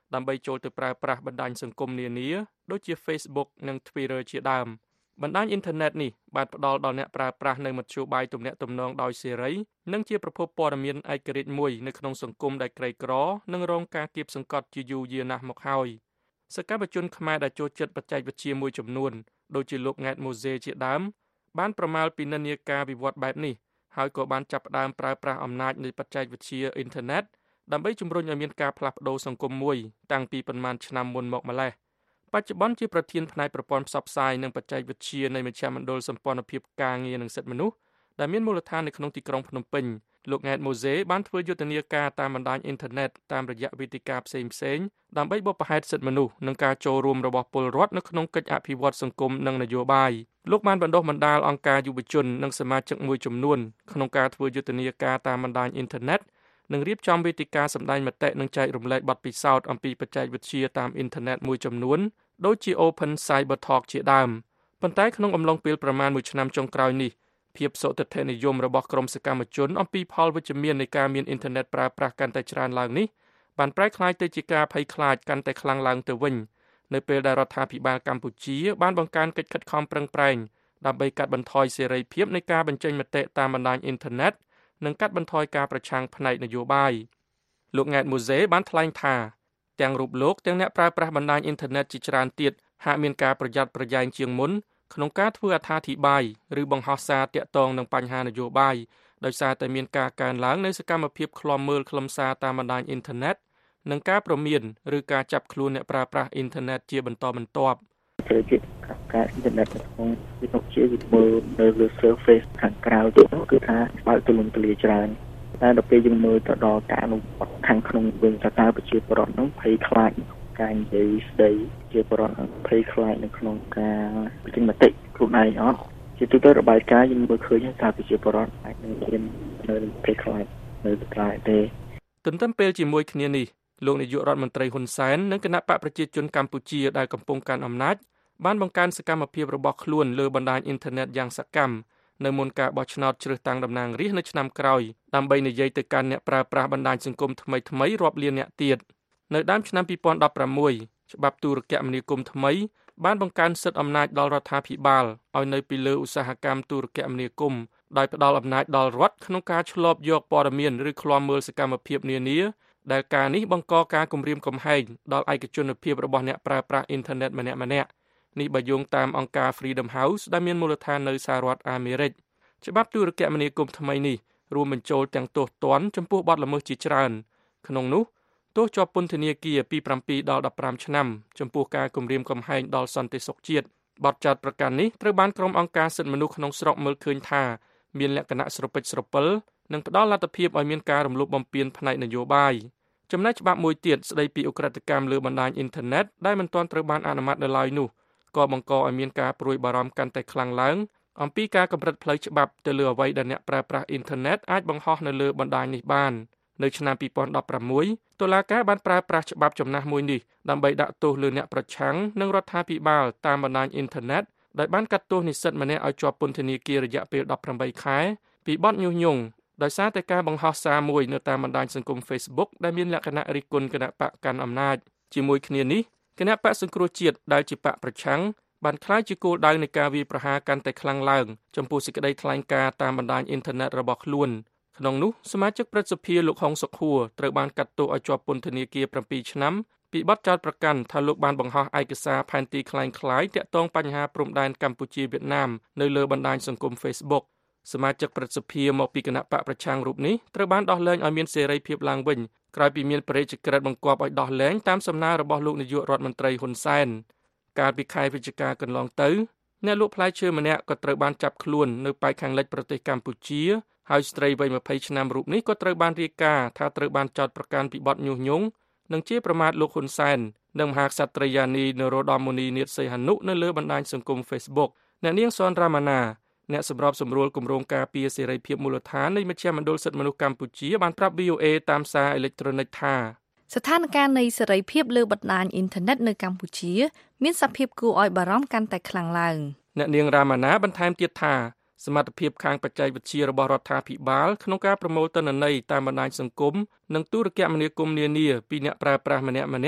Speaker 12: ដើម្បីចូលទៅប្រើប្រាស់បណ្ដាញសង្គមនានាដូចជា Facebook និង Twitter ជាដើមបណ្ដាញអ៊ីនធឺណិតនេះបានផ្ដល់ដល់អ្នកប្រើប្រាស់នូវមធ្យោបាយទំនាក់ទំនងដោយសេរីនិងជាប្រភពព័ត៌មានឯករាជ្យមួយនៅក្នុងសង្គមដែលក្រីក្រនិងរងការគាបសង្កត់ជាយូរយារណាស់មកហើយសកម្មជនខ្មែរដែលចូលចិត្តបច្ចេកវិទ្យាមួយចំនួនដូចជាលោកង៉ែតម៉ូសេជាដើមបានប្រមាលពីនិន្នាការវិវត្តបែបនេះហើយក៏បានចាប់ផ្ដើមប្រើប្រាស់អំណាចនៃបច្ចេកវិទ្យាអ៊ីនធឺណិតដើម្បីជំរុញឲ្យមានការផ្លាស់ប្ដូរសង្គមមួយតាំងពីប៉ុន្មានឆ្នាំមុនមកម្ល៉េះបច្ចុប្បន្នជាប្រធានផ្នែកប្រព័ន្ធផ្សព្វផ្សាយនិងបច្ចេកវិទ្យានៃមជ្ឈមណ្ឌលសម្ព័ន្ធភាពការងារនិងសិទ្ធិមនុស្សដែលមានមូលដ្ឋាននៅក្នុងទីក្រុងភ្នំពេញលោកង៉ែតម៉ូសេបានធ្វើយុទ្ធនាការតាមបណ្ដាញអ៊ីនធឺណិតតាមរយៈវេទិកាផ្សេងៗដើម្បីបបផែនសិទ្ធិមនុស្សនិងការចូលរួមរបស់ពលរដ្ឋនៅក្នុងកិច្ចអភិវឌ្ឍសង្គមនិងនយោបាយលោកបានបណ្ដុះបណ្ដាលអង្គការយុវជននិងសមាជិកមួយចំនួនក្នុងការធ្វើយុទ្ធនាការតាមបណ្ដាញអ៊ីនធឺណិតនិងរៀបចំវេទិកាសម្ដែងមតិនិងចែករំលែកបទពិសោធន៍អំពីបច្ចេកវិទ្យាតាមអ៊ីនធឺណិតមួយចំនួនដូចជា Open Cyber Talk ជាដើមប៉ុន្តែក្នុងអំឡុងពេលប្រមាណមួយឆ្នាំចុងក្រោយនេះភាពសុទិដ្ឋិនិយមរបស់ក្រុមសកម្មជនអំពីផលវិជ្ជមាននៃការមានអ៊ីនធឺណិតប្រើប្រាស់កាន់តែច្រើនឡើងនេះបានប្រែក្លាយទៅជាការភ័យខ្លាចកាន់តែខ្លាំងឡើងទៅវិញនៅពេលដែលរដ្ឋាភិបាលកម្ពុជាបានបង្កើនកិច្ចខិតខំប្រឹងប្រែងដើម្បីកាត់បន្ថយសេរីភាពនៃការបញ្ចេញមតិតាមបណ្ដាញអ៊ីនធឺណិតនិងកាត់បន្ថយការប្រឆាំងផ្នែកនយោបាយលោកង៉ែតម៉ូសេបានថ្លែងថាទាំងរូបលោកទាំងអ្នកប្រើប្រាស់បណ្ដាញអ៊ីនធឺណិតជាច្រើនទៀតហាក់មានការប្រយ័ត្នប្រយែងជាងមុនក្នុងការធ្វើអត្ថាធិប្បាយឬបង្ហោះសារទាក់ទងនឹងបញ្ហានយោបាយដោយសារតែមានការកើនឡើងនៃសកម្មភាពឃ្លាំមើលខ្លឹមសារតាមបណ្ដាញអ៊ីនធឺណិតនិងការព្រមានឬការចាប់ខ្លួនអ្នកប្រើប្រាស់អ៊ីនធឺណិតជាបន្តបន្ទាប់
Speaker 13: ត្រូវជាការអ៊ីនធឺណិតក្នុងវិទ្យាវិទ្យានៅលើ surface ខាងក្រៅទៅគឺថាបើកទូលំទូលាយច្រើនតែដល់ពេលយើងមើលទៅដល់ការអនុវត្តខាងក្នុងវិញតើប្រជាពលរដ្ឋនោះភ័យខ្លាចការនិយាយស្ដីជាពលរដ្ឋភ័យខ្លាចនៅក្នុងការបញ្ចេញមតិខ្លួនឯងអត់ជាទូទៅរបាយការណ៍យើងមើលឃើញថាប្រជាពលរដ្ឋអាចនឹងមាននៅភ័យខ្លាចនៅត្រង់ទេ
Speaker 12: ទន្ទឹមពេលជាមួយគ្នានេះលោកនាយករដ្ឋមន្ត្រីហ៊ុនសែននិងគណៈបកប្រជាជនកម្ពុជាដែលកំពុងកាន់អំណាចបានបង្កើនសកម្មភាពរបស់ខ្លួនលើបណ្ដាញអ៊ីនធឺណិតយ៉ាងសកម្មនៅមុនការបោះឆ្នោតជ្រើសតាំងតំណាងរាស្ត្រនៅឆ្នាំក្រោយដើម្បីនិយាយទៅកាន់អ្នកប្រើប្រាស់បណ្ដាញសង្គមថ្មីៗរាប់លានអ្នកទៀតនៅដើមឆ្នាំពីរពាន់ដប់ប្រាំមួយច្បាប់ទូរគមនាគមន៍ថ្មីបានបង្កើនសិទ្ធិអំណាចដល់រដ្ឋាភិបាលឲ្យនៅពីលើឧស្សាហកម្មទូរគមនាគមន៍ដោយផ្ដល់អំណាចដល់រដ្ឋក្នុងការឆ្លប់យកព័ត៌មានឬឃ្លាំមើលសកម្មភាពនានាដែលការនេះបង្កការគំរាមកំហែងដល់ឯកជនភាពរបស់អ្នកប្រើប្រាស់អ៊ីនធឺណិតម្នាក់ៗនេះបើយោងតាមអង្គការ Freedom House ដែលមានមូលដ្ឋាននៅសហរដ្ឋអាមេរិកច្បាប់ទូរគមនាគមន៍ថ្មីនេះរួមបញ្ចូលទាំងទោសទណ្ឌចំពោះបទល្មើសជាច្រើនក្នុងនោះទោសជាប់ពន្ធនាគារពីប្រាំពីរដល់ដប់ប្រាំឆ្នាំចំពោះការគំរាមកំហែងដល់សន្តិសុខជាតិបទចោទប្រកាន់នេះត្រូវបានក្រុមអង្គការសិទ្ធិមនុស្សក្នុងស្រុកមើលឃើញថាមានលក្ខណៈស្រពេចស្រពិលនិងផ្ដល់លទ្ធភាពឲ្យមានការរំលោភបំពានផ្នែកនយោបាយចំណែកច្បាប់មួយទៀតស្ដីពីឧក្រិដ្ឋកម្មលើបណ្ដាញអ៊ីនធឺណិតដែលមិនទាន់ត្រូវបានអនុម័តនៅឡើយនោះក៏បង្កឲ្យមានការព្រួយបារម្ភកាន់តែខ្លាំងឡើងអំពីការកម្រិតផ្លូវច្បាប់ទៅលើអ្វីដែលអ្នកប្រើប្រាស់អ៊ីនធឺណិតអាចបង្ហោះនៅលើបណ្ដាញនេះបាននៅឆ្នាំពីរពាន់ដប់ប្រាំមួយតុលាការបានប្រើប្រាស់ច្បាប់ចំណាស់មួយនេះដើម្បីដាក់ទោសលើអ្នកប្រឆាំងនិងរដ្ឋាភិបាលតាមបណ្ដាញអ៊ីនធឺណិតដោយបានកាត់ទោសនិស្សិតម្នាក់ឲ្យជាប់ពន្ធនាគាររយៈពេលដប់ប្រាំបីខែពីបទញុះញង់ដោយសារតែការបង្ហោះសារមួយនៅតាមបណ្ដាញសង្គម Facebook ដែលមានលក្ខណៈរិះគន់គណៈបកកាន់អំណាចជាមួយគ្នានេះគណៈបកសង្គ្រោះជាតិដែលជាបកប្រឆាំងបានក្លាយជាគោលដៅនៃការវាយប្រហារកាន់តែខ្លាំងឡើងចំពោះសេចក្តីថ្លែងការណ៍តាមបណ្ដាញអ៊ីនធឺណិតរបស់ខ្លួនក្នុងនោះសមាជិកព្រឹទ្ធសភាលោកហុងសុខួរត្រូវបានកាត់ទោសឲ្យជាប់ពន្ធនាគារប្រាំពីរឆ្នាំពីបទចោទប្រកាន់ថាលោកបានបង្ហោះឯកសារផែនទីคล้ายៗទាក់ទងបញ្ហាព្រំដែនកម្ពុជាវៀតណាមនៅលើបណ្ដាញសង្គម Facebook សមាជិកព្រឹទ្ធសភាមកពីគណៈបកប្រឆាំងរូបនេះត្រូវបានដោះលែងឲ្យមានសេរីភាពឡើងវិញក្រោយពីមានព្រះរាជក្រឹត្យបង្គាប់ឲ្យដោះលែងតាមសំណើរបស់លោកនាយករដ្ឋមន្ត្រីហ៊ុនសែនកាលពីខែវិច្ឆិកាកន្លងទៅអ្នកលក់ផ្លែឈើម្នាក់ក៏ត្រូវបានចាប់ខ្លួននៅប៉ែកខាងលិចប្រទេសកម្ពុជាហើយស្ត្រីវ័យម្ភៃឆ្នាំរូបនេះក៏ត្រូវបានរាយការណ៍ថាត្រូវបានចោទប្រកាន់ពីបទញុះញង់និងជាប្រមាថលោកហ៊ុនសែននិងមហាក្សត្រីយានីនរោត្តមមុនីនាថសីហនុនៅលើបណ្ដាញសង្គម Facebook អ្នកនាងសនរ៉ាម៉ាណាអ្នកសម្របសម្រួលគម្រោងការពារសេរីភាពមូលដ្ឋាននៃមជ្ឈមណ្ឌលសិទ្ធិមនុស្សកម្ពុជាបានប្រាប់ វី អូ អេ តាមសារអេឡិចត្រូនិកថា
Speaker 11: ស្ថានភាពនៃសេរីភាពលើបណ្ដាញអ៊ីនធឺណិតនៅកម្ពុជាមានសភាពគួរឲ្យបារម្ភកាន់តែខ្លាំងឡើង
Speaker 12: អ្នកនាងរ៉ាម៉ាណាបន្ថែមទៀតថាសមត្ថភាពខាងបច្ចេកវិទ្យារបស់រដ្ឋាភិបាលក្នុងការប្រមូលទិន្នន័យតាមបណ្ដាញសង្គមនិងទូរគមនាគមន៍នានាពីអ្នកប្រើប្រាស់ម្នាក់ៗ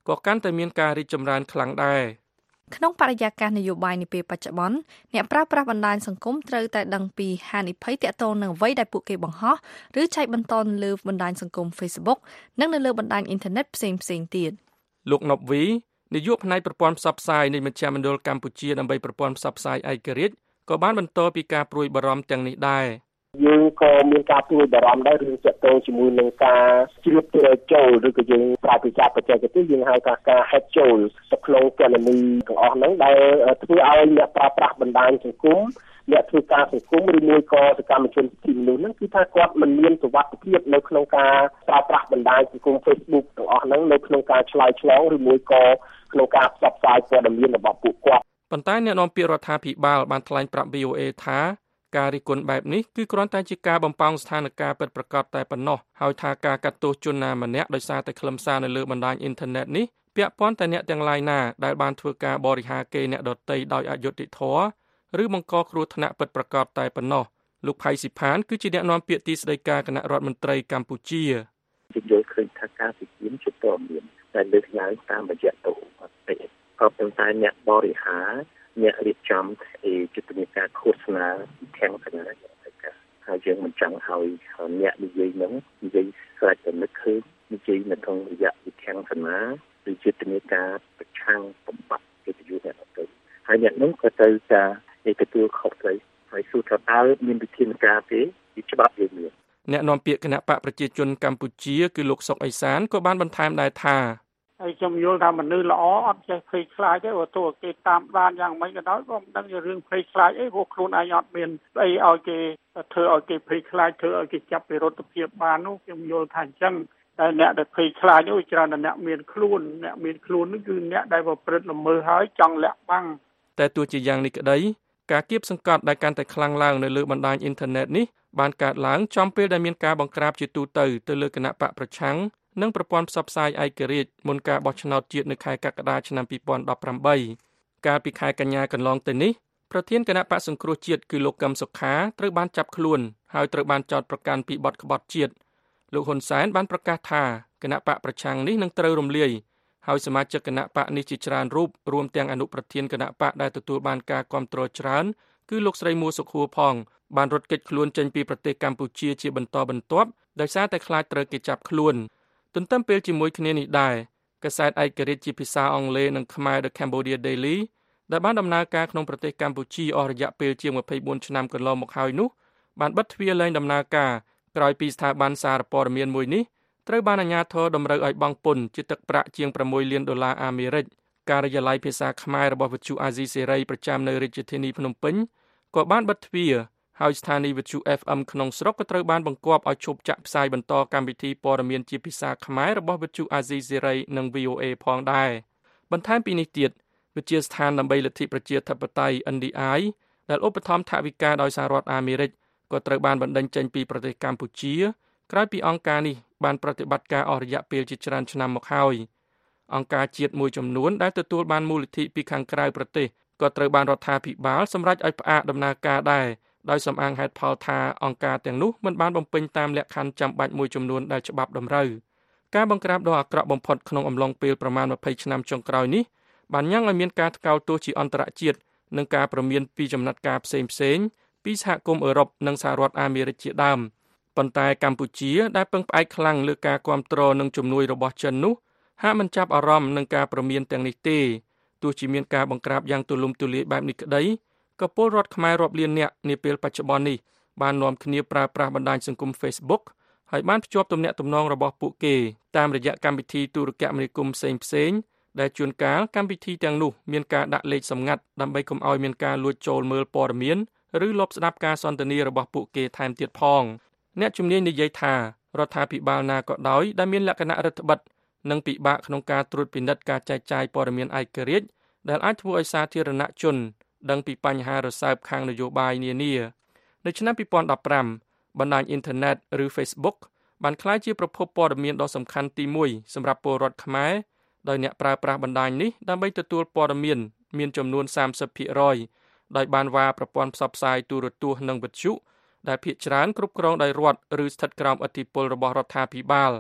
Speaker 12: ក៏កាន់តែមានការរីកចម្រើនខ្លាំងដែរ
Speaker 11: ក្នុងបរិយាកាសនយោបាយនាពេលបច្ចុប្បន្នអ្នកប្រើប្រាស់បណ្ដាញសង្គមត្រូវតែដឹងពីហានិភ័យទាក់ទងនឹងអ្វីដែលពួកគេបង្ហោះឬចែកបន្តនៅលើបណ្ដាញសង្គម Facebook និងនៅលើបណ្ដាញអ៊ីនធឺណិតផ្សេងៗទៀត
Speaker 12: លោកណប់វីនាយកផ្នែកប្រព័ន្ធផ្សព្វផ្សាយនៃមជ្ឈមណ្ឌលកម្ពុជាដើម្បីប្រព័ន្ធផ្សព្វផ្សាយឯករាជ្យក៏បានបន្តពីការព្រួយបារម្ភទាំងនេះដែរ
Speaker 14: យើងក៏មានការព្រួយបារម្ភដែររឿងទាក់ទងជាមួយនឹងការជ្រៀតចូលឬក៏យើងប្រើភាសាបច្ចេកទេសយើងហៅថាការ hack ចូលទៅក្នុងគណនីទាំងអស់ហ្នឹងដែលធ្វើឲ្យអ្នកប្រើប្រាស់បណ្ដាញសង្គមអ្នកធ្វើការសង្គមឬមួយក៏សកម្មជនសិទ្ធិមនុស្សហ្នឹងគឺថាគាត់មិនមានសុវត្ថិភាពនៅក្នុងការប្រើប្រាស់បណ្ដាញសង្គម Facebook ទាំងអស់ហ្នឹងនៅក្នុងការឆ្លើយឆ្លងឬមួយក៏ក្នុងការផ្សព្វផ្សាយព័ត៌មានរបស់ពួកគាត់
Speaker 12: ប៉ុន្តែអ្នកនាំពាក្យរដ្ឋាភិបាលបានថ្លែងប្រាប់ វី អូ អេ ថាការរិះគន់បែបនេះគឺគ្រាន់តែជាការបំផាំងស្ថានភាពពិតប្រាកដតែប៉ុណ្ណោះហើយថាការកាត់ទោសជនណាម្នាក់ដោយសារតែខ្លឹមសារនៅលើបណ្ដាញអ៊ីនធឺណិតនេះពាក់ព័ន្ធតែអ្នកទាំងឡាយណាដែលបានធ្វើការបរិហាកេរ្តិ៍អ្នកដទៃដោយអយុត្តិធម៌ឬបង្កគ្រោះថ្នាក់ពិតប្រាកដតែប៉ុណ្ណោះលោកផៃស៊ីផានគឺជាអ្នកនាំពាក្យទីស្តីការគណៈរដ្ឋមន្ត្រីកម្ពុជា
Speaker 13: យល់ឃើញថាការពិភាក្សាជាព័ត៌មានតែលើកឡើងតាមរយៈទោសអត់ទេក៏ប៉ុន្តែអ្នកបរិហាអ្នករៀបចំយុទ្ធនាការឃោសនាខាងកណ្ដាលហើយយើងមិនចង់ឲ្យអ្នកនិយាយនឹងនិយាយស្រេចតែនឹកឃើញនិយាយនៅក្នុងរយៈវិធានសនាឬយុទ្ធនាការប្រឆាំងបំបត្តិកិត្តិយសអ្នកទៅហើយអ្នកនោះក៏ទៅការឯកទទួលខុសត្រូវហើយសួរថាតើមានវិធានការទេពីច្បាប់យើងមាន
Speaker 12: អ្នកនាំពាក្យគណៈបកប្រជាជនកម្ពុជាគឺលោកសុកអេសានក៏បានបន្ថែមដែរថា
Speaker 15: ហើយខ្ញុំយល់ថាមនុស្សល្អអត់ចេះភ័យខ្លាចទេព្រោះទោះគេតាមដានយ៉ាងម៉េចក៏ដោយក៏មិនដឹងជារឿងភ័យខ្លាចអីព្រោះខ្លួនឯងអត់មានអីឲ្យគេធ្វើឲ្យគេភ័យខ្លាចធ្វើឲ្យគេចាប់ពីរដ្ឋភាពបាននោះខ្ញុំយល់ថាអញ្ចឹងតែអ្នកដែលភ័យខ្លាចនោះច្រើនតែអ្នកមានខ្លួនអ្នកមានខ្លួននោះគឺអ្នកដែលប្រព្រឹត្តល្មើសហើយចង់លាក់បាំង
Speaker 12: តែទោះជាយ៉ាងនេះក្តីការគៀបសង្កត់ដែលកាន់តែខ្លាំងឡើងនៅលើបណ្ដាញអ៊ីនធឺណិតនេះបានកើតឡើងចំពេលដែលមានការបង្ក្រាបជាទូទៅទៅលើគណៈបកប្រឆាំងនិងប្រព័ន្ធផ្សព្វផ្សាយឯករាជ្យមុនការបោះឆ្នោតជាតិនៅខែកក្កដាឆ្នាំពីរពាន់ដប់ប្រាំបីកាលពីខែកញ្ញាកន្លងទៅនេះប្រធានគណៈបកសង្គ្រោះជាតិគឺលោកកឹមសុខាត្រូវបានចាប់ខ្លួនហើយត្រូវបានចោទប្រកាន់ពីបទក្បត់ជាតិលោកហ៊ុនសែនបានប្រកាសថាគណៈបកប្រឆាំងនេះនឹងត្រូវរំលាយហើយសមាជិកគណៈបកនេះជាច្រើនរូបរួមទាំងអនុប្រធានគណៈបកដែលទទួលបានការគាំទ្រច្រើនគឺលោកស្រីមួសុខួរផងបានរត់គេចខ្លួនចេញពីប្រទេសកម្ពុជាជាបន្តបន្ទាប់ដោយសារតែខ្លាចត្រូវគេចាប់ខ្លួនទន្ទឹមពេលជាមួយគ្នានេះដែរកាសែតឯករាជ្យជាភាសាអង់គ្លេសនិងខ្មែរ The Cambodia Daily ដែលបានដំណើរការក្នុងប្រទេសកម្ពុជាអស់រយៈពេលជាងម្ភៃបួនឆ្នាំកន្លងមកហើយនោះបានបិទទ្វារលែងដំណើរការក្រោយពីស្ថាប័នសារព័ត៌មានមួយនេះត្រូវបានអាជ្ញាធរតម្រូវឲ្យបង់ពន្ធជាទឹកប្រាក់ជាងប្រាំមួយលានដុល្លារអាមេរិកការិយាល័យភាសាខ្មែររបស់វិទ្យុអាស៊ីសេរីប្រចាំនៅរាជធានីភ្នំពេញក៏បានបិទទ្វារហើយស្ថានីយ៍វិទ្យុ អេហ្វ អេម ក្នុងស្រុកក៏ត្រូវបានបង្គាប់ឲ្យឈប់ចាក់ផ្សាយបន្តកម្មវិធីព័ត៌មានជាភាសាខ្មែររបស់វិទ្យុអាស៊ីសេរីនិង វី អូ អេ ផងដែរបន្ថែមពីនេះទៀតវិទ្យាស្ថានដើម្បីលទ្ធិប្រជាធិបតេយ្យ អិន ឌី អាយ ដែលឧបត្ថម្ភថវិកាដោយសហរដ្ឋអាមេរិកក៏ត្រូវបានបណ្តេញចេញពីប្រទេសកម្ពុជាក្រោយពីអង្គការនេះបានប្រតិបត្តិការអស់រយៈពេលជាច្រើនឆ្នាំមកហើយអង្គការជាតិមួយចំនួនដែលទទួលបានមូលនិធិពីខាងក្រៅប្រទេសក៏ត្រូវបានរដ្ឋាភិបាលសម្រេចឲ្យផ្អាកដំណើរការដែរដោយសំអាងហេតុផលថាអង្គការទាំងនោះមិនបានបំពេញតាមលក្ខខណ្ឌចាំបាច់មួយចំនួនដែលច្បាប់តម្រូវការបង្ក្រាបដ៏អាក្រក់បំផុតក្នុងអំឡុងពេលប្រមាណម្ភៃឆ្នាំចុងក្រោយនេះបានញ៉ាំងឲ្យមានការថ្កោលទោសជាអន្តរជាតិនិងការព្រមានពីចំណាត់ការផ្សេងផ្សេងពីសហគមន៍អឺរ៉ុបនិងសហរដ្ឋអាមេរិកជាដើមប៉ុន្តែកម្ពុជាដែលពឹងផ្អែកខ្លាំងលើការគាំទ្រនិងជំនួយរបស់ចិននោះហាក់មិនចាប់អារម្មណ៍នឹងការព្រមានទាំងនេះទេទោះជាមានការបង្ក្រាបយ៉ាងទូលំទូលាយបែបនេះក្តីក៏ពលរដ្ឋខ្មែររាប់លាននាក់នាពេលបច្ចុប្បន្ននេះបាននាំគ្នាប្រើប្រាស់បណ្ដាញសង្គម Facebook ហើយបានភ្ជាប់ទំនាក់ទំនងរបស់ពួកគេតាមរយៈកម្មវិធីទូរគមនាគមន៍ផ្សេងផ្សេងដែលជួនកាលកម្មវិធីទាំងនោះមានការដាក់លេខសម្ងាត់ដើម្បីកុំឲ្យមានការលួចចូលមើលព័ត៌មានឬលបស្ដាប់ការសន្ទនារបស់ពួកគេថែមទៀតផងអ្នកជំនាញនិយាយថារដ្ឋាភិបាលណាក៏ដោយដែលមានលក្ខណៈរដ្ឋបិទនិងពិបាកក្នុងការត្រួតពិនិត្យការចែកចាយព័ត៌មានឯករាជ្យដែលអាចធ្វើឲ្យសាធារណជនដឹងពីបញ្ហារសើបខាងនយោបាយនានានៅឆ្នាំពីរពាន់ដប់ប្រាំបណ្ដាញអ៊ីនធឺណិតឬ Facebook បានក្លាយជាប្រភពព័ត៌មានដ៏សំខាន់ទីមួយសម្រាប់ពលរដ្ឋខ្មែរដោយអ្នកប្រើប្រាស់បណ្ដាញនេះដើម្បីទទួលព័ត៌មានមានចំនួន សាមសិបភាគរយ ដោយបានវ៉ាប្រព័ន្ធផ្សព្វផ្សាយទូរទស្សន៍និងវិទ្យុដែលភាគច្រើនគ្រប់គ្រងដោយរដ្ឋឬស្ថិតក្រោមឥទ្ធិពលរបស់រដ្ឋាភិបាល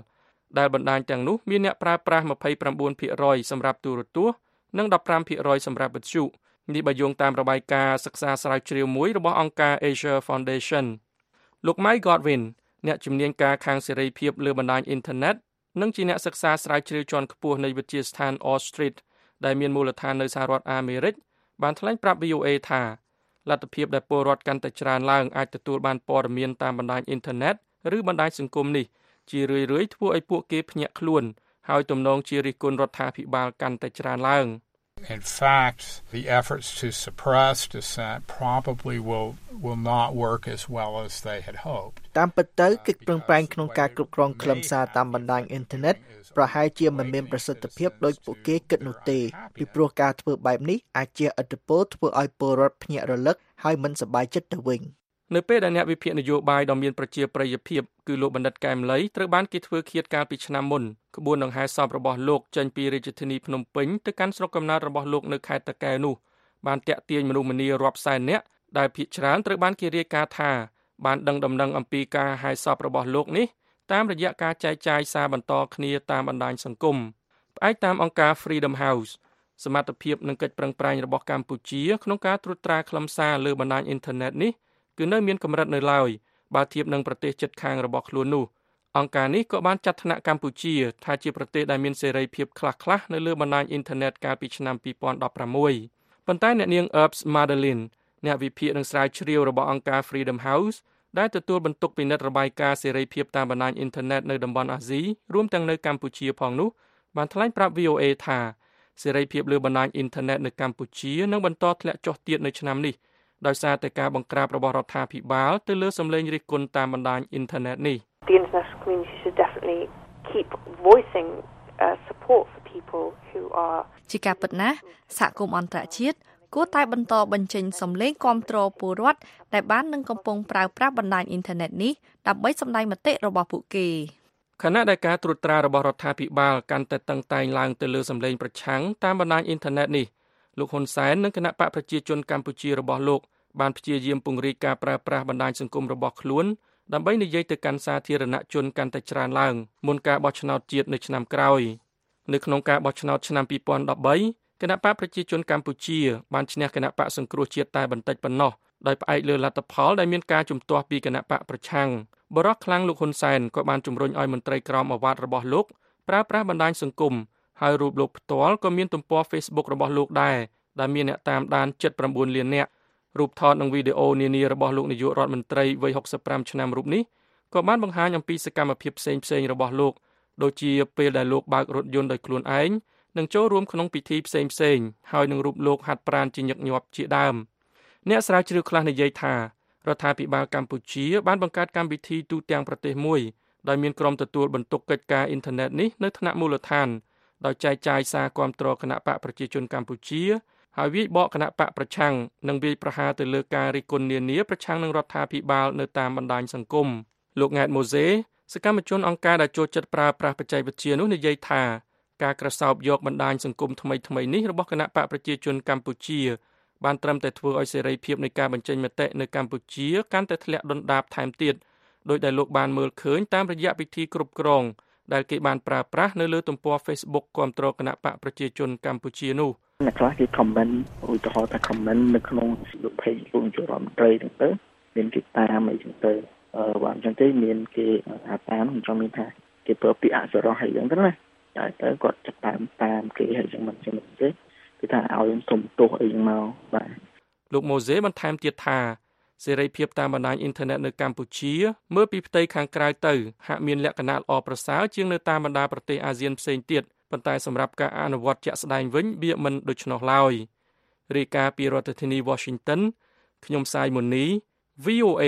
Speaker 12: ដែលបណ្ដាញទាំងនោះមានអ្នកប្រើប្រាស់ ยี่สิบเก้าเปอร์เซ็นต์ សម្រាប់ទូរទស្សន៍និង สิบห้าเปอร์เซ็นต์ សម្រាប់វិទ្យុនេះបើយោងតាមរបាយការណ៍សិក្សាស្រាវជ្រាវមួយរបស់អង្គការ Asia Foundation លោក Mike Godwin អ្នកជំនាញការខាងសេរីភាពលើបណ្ដាញអ៊ីនធឺណិតនិងជាអ្នកសិក្សាស្រាវជ្រាវជាន់ខ្ពស់នៃវិទ្យាស្ថាន All Street ដែលមានមូលដ្ឋាននៅសហរដ្ឋអាមេរិកបានថ្លែងប្រាប់ វី អូ เอ ថាលទ្ធភាពដែលពលរដ្ឋកាន់តែច្រើនឡើងអាចទទួលបានព័ត៌មានតាមបណ្ដាញអ៊ីនធឺណិតឬបណ្ដាញសង្គមនេះជារឿយៗធ្វើឲ្យពួកគេភ្ញាក់ខ្លួនហើយទំនងជារិះគន់រដ្ឋាភិបាលកាន់តែច្រើនឡើង
Speaker 16: In fact, the efforts to suppress dissent probably will will not work as well as they had hoped.
Speaker 17: តាមពិតទៅកិច្ចប្រឹងប្រែងក្នុងការគ្រប់គ្រងខ្លឹមសារតាមបណ្ដាញអ៊ីនធឺណិតប្រហែលជាមិនមានប្រសិទ្ធភាពដូចពួកគេគិតនោះទេពីព្រោះការធ្វើបែបនេះអាចជះឥទ្ធិពលធ្វើឲ្យពលរដ្ឋភ្ញាក់រលឹកហើយមិនសប្បាយចិត្តទៅវិញ
Speaker 12: នៅពេលដែលអ្នកវិភាគនយោបាយដ៏មានប្រជាប្រិយភាពគឺលោកបណ្ឌិតកែមលីត្រូវបានគេធ្វើឃាតកាលពីឆ្នាំមុនក្បួនដង្ហែសពរបស់លោកចេញពីរាជធានីភ្នំពេញទៅកាន់ស្រុកកំណើតរបស់លោកនៅខេត្តតាកែវនោះបានតាក់ទាញមនុស្សម្នារាប់សែននាក់ដែលភាគច្រើនត្រូវបានគេរាយការណ៍ថាបានដឹងដំណឹងអំពីការហែសពរបស់លោកនេះតាមរយៈការចែកចាយសារបន្តគ្នាតាមបណ្ដាញសង្គមផ្អែកតាមអង្គការ Freedom House សមត្ថភាពនិងកិច្ចប្រឹងប្រែងរបស់កម្ពុជាក្នុងការត្រួតត្រាខ្លឹមសារលើបណ្ដាញអ៊ីនធឺណិតនេះគឺនៅមានកម្រិតនៅឡើយបើធៀបនឹងប្រទេសជិតខាងរបស់ខ្លួននោះអង្គការនេះក៏បានចាត់ថ្នាក់កម្ពុជាថាជាប្រទេសដែលមានសេរីភាពខ្លះៗនៅលើបណ្ដាញអ៊ីនធឺណិតកាលពីឆ្នាំยี่สิบสิบหกប៉ុន្តែអ្នកនាង Herbs Madeline អ្នកវិភាគនិងស្រាវជ្រាវរបស់អង្គការ Freedom House ដែលទទួលបន្ទុកពិនិត្យរបាយការណ៍សេរីភាពតាមបណ្ដាញអ៊ីនធឺណិតនៅតំបន់អាស៊ីរួមទាំងនៅកម្ពុជាផងនោះបានថ្លែងប្រាប់ វី អូ เอ ថាសេរីភាពលើបណ្ដាញអ៊ីនធឺណិតនៅកម្ពុជានឹងបន្តធ្លាក់ចុះទៀតនៅឆ្នាំនេះដោយសារតែការបង្ក្រាបរបស់រដ្ឋាភិបាលទៅលើសម្លេងរិះគន់តាមបណ្ដាញអ៊ីនធឺណិតនេះ
Speaker 18: The international community should definitely keep voicing uh, support for people who are
Speaker 11: ជាការពិតណាស់សហគមន៍អន្តរជាតិគួរតែបន្តបញ្ចេញសម្លេងគាំទ្រពលរដ្ឋដែលបាននឹងកំពុងប្រើប្រាស់បណ្ដាញអ៊ីនធឺណិតនេះដើម្បីសម្ដែងមតិរបស់ពួកគេ
Speaker 12: ខណៈដែលការត្រួតត្រារបស់រដ្ឋាភិបាលកាន់តែតឹងតែងឡើងទៅលើសម្លេងប្រឆាំងតាមបណ្ដាញអ៊ីនធឺណិតនេះលោកហ៊ុនសែននិងគណៈបកប្រជាជនកម្ពុជារបស់លោកបានព្យាយាមពង្រីកការប្រើប្រាស់បណ្ដាញសង្គមរបស់ខ្លួនដើម្បីនិយាយទៅកាន់សាធារណជនកាន់តែច្រើនឡើងមុនការបោះឆ្នោតជាតិនៅឆ្នាំក្រោយនៅក្នុងការបោះឆ្នោតឆ្នាំยี่สิบสิบสามគណៈបកប្រជាជនកម្ពុជាបានឈ្នះគណៈបកសង្គ្រោះជាតិតែបន្តិចប៉ុណ្ណោះដោយផ្អែកលើលទ្ធផលដែលមានការជំទាស់ពីគណៈបកប្រឆាំងបរិះខ្លាំងលោកហ៊ុនសែនក៏បានជំរុញឲ្យមន្ត្រីក្រមអាវ៉ាត់របស់លោកប្រើប្រាស់បណ្ដាញសង្គមហើយរូបលោកផ្ទាល់ក៏មានទំព័រ Facebook របស់លោកដែរដែលមានអ្នកតាមដានជិតchínលាននាក់រូបថតនិងវីដេអូនានារបស់លោកនាយករដ្ឋមន្ត្រីវ័យหกสิบห้าឆ្នាំរូបនេះក៏បានបង្ហាញអំពីសកម្មភាពផ្សេងៗរបស់លោកដូចជាពេលដែលលោកបើករថយន្តដោយខ្លួនឯងនិងចូលរួមក្នុងពិធីផ្សេងៗហើយនឹងរូបលោកហាត់ប្រាណជាញឹកញាប់ជាដើមអ្នកស្រាវជ្រាវខ្លះនិយាយថារដ្ឋាភិបាលកម្ពុជាបានបង្កើតកម្មវិធីទូទាំងប្រទេសមួយដោយមានក្រុមទទួលបន្ទុកកិច្ចការអ៊ីនធឺណិតនេះនៅថ្នាក់មូលដ្ឋានដោយចែកចាយសារគាំទ្រគណៈបកប្រជាជនកម្ពុជាហើយវាយបកគណៈបកប្រឆាំងនិងវាយប្រហារទៅលើការរិះគន់នានាប្រឆាំងនឹងរដ្ឋាភិបាលនៅតាមបណ្ដាញសង្គមលោកង៉ែតម៉ូសេសកម្មជនអង្គការដែលចូលចិត្តប្រើប្រាស់បច្ចេកវិទ្យានោះនិយាយថាការក្រសោបយកបណ្ដាញសង្គមថ្មីៗនេះរបស់គណៈបកប្រជាជនកម្ពុជាបានត្រឹមតែធ្វើឲ្យសេរីភាពនៃការបញ្ចេញមតិនៅកម្ពុជាកាន់តែធ្លាក់ដុនដាបថែមទៀតដោយដែលលោកបានមើលឃើញតាមរយៈពិធីគ្រប់គ្រងដែលគេបានប្រើប្រាស់នៅលើទំព័រ Facebook គាំទ្រគណៈបកប្រជាជនកម្ពុជានោះ
Speaker 13: អ្នកខ្លះគេ comment ឧទាហរណ៍ថា comment នៅក្នុង Facebook page លោកនាយករដ្ឋមន្ត្រីហ្នឹងទៅមានគេតាមអីចឹងទៅអឺបាទអញ្ចឹងទេមានគេអាតាមខ្ញុំចង់មានថាគេប្រើពាក្យអសរោះអីចឹងទៅណាតែទៅគាត់ចាប់តាមតាមគេហើយចឹងមិនចឹងទេគឺថាឲ្យសុំទោសអីចឹងមកបាទ
Speaker 12: លោកម៉ូសេបន្ថែមទៀតថាសេរីភាពតាមបណ្ដាញអ៊ីនធឺណិតនៅកម្ពុជាមើលពីផ្ទៃខាងក្រៅទៅហាក់មានលក្ខណៈល្អប្រសើរជាងនៅតាមបណ្ដាប្រទេសអាស៊ានផ្សេងទៀតប៉ុន្តែសម្រាប់ការអនុវត្តជាក់ស្ដែងវិញវាមិនដូច្នោះឡើយរាយការណ៍ពីរដ្ឋធានី Washington ខ្ញុំសាយមុនី វី អូ เอ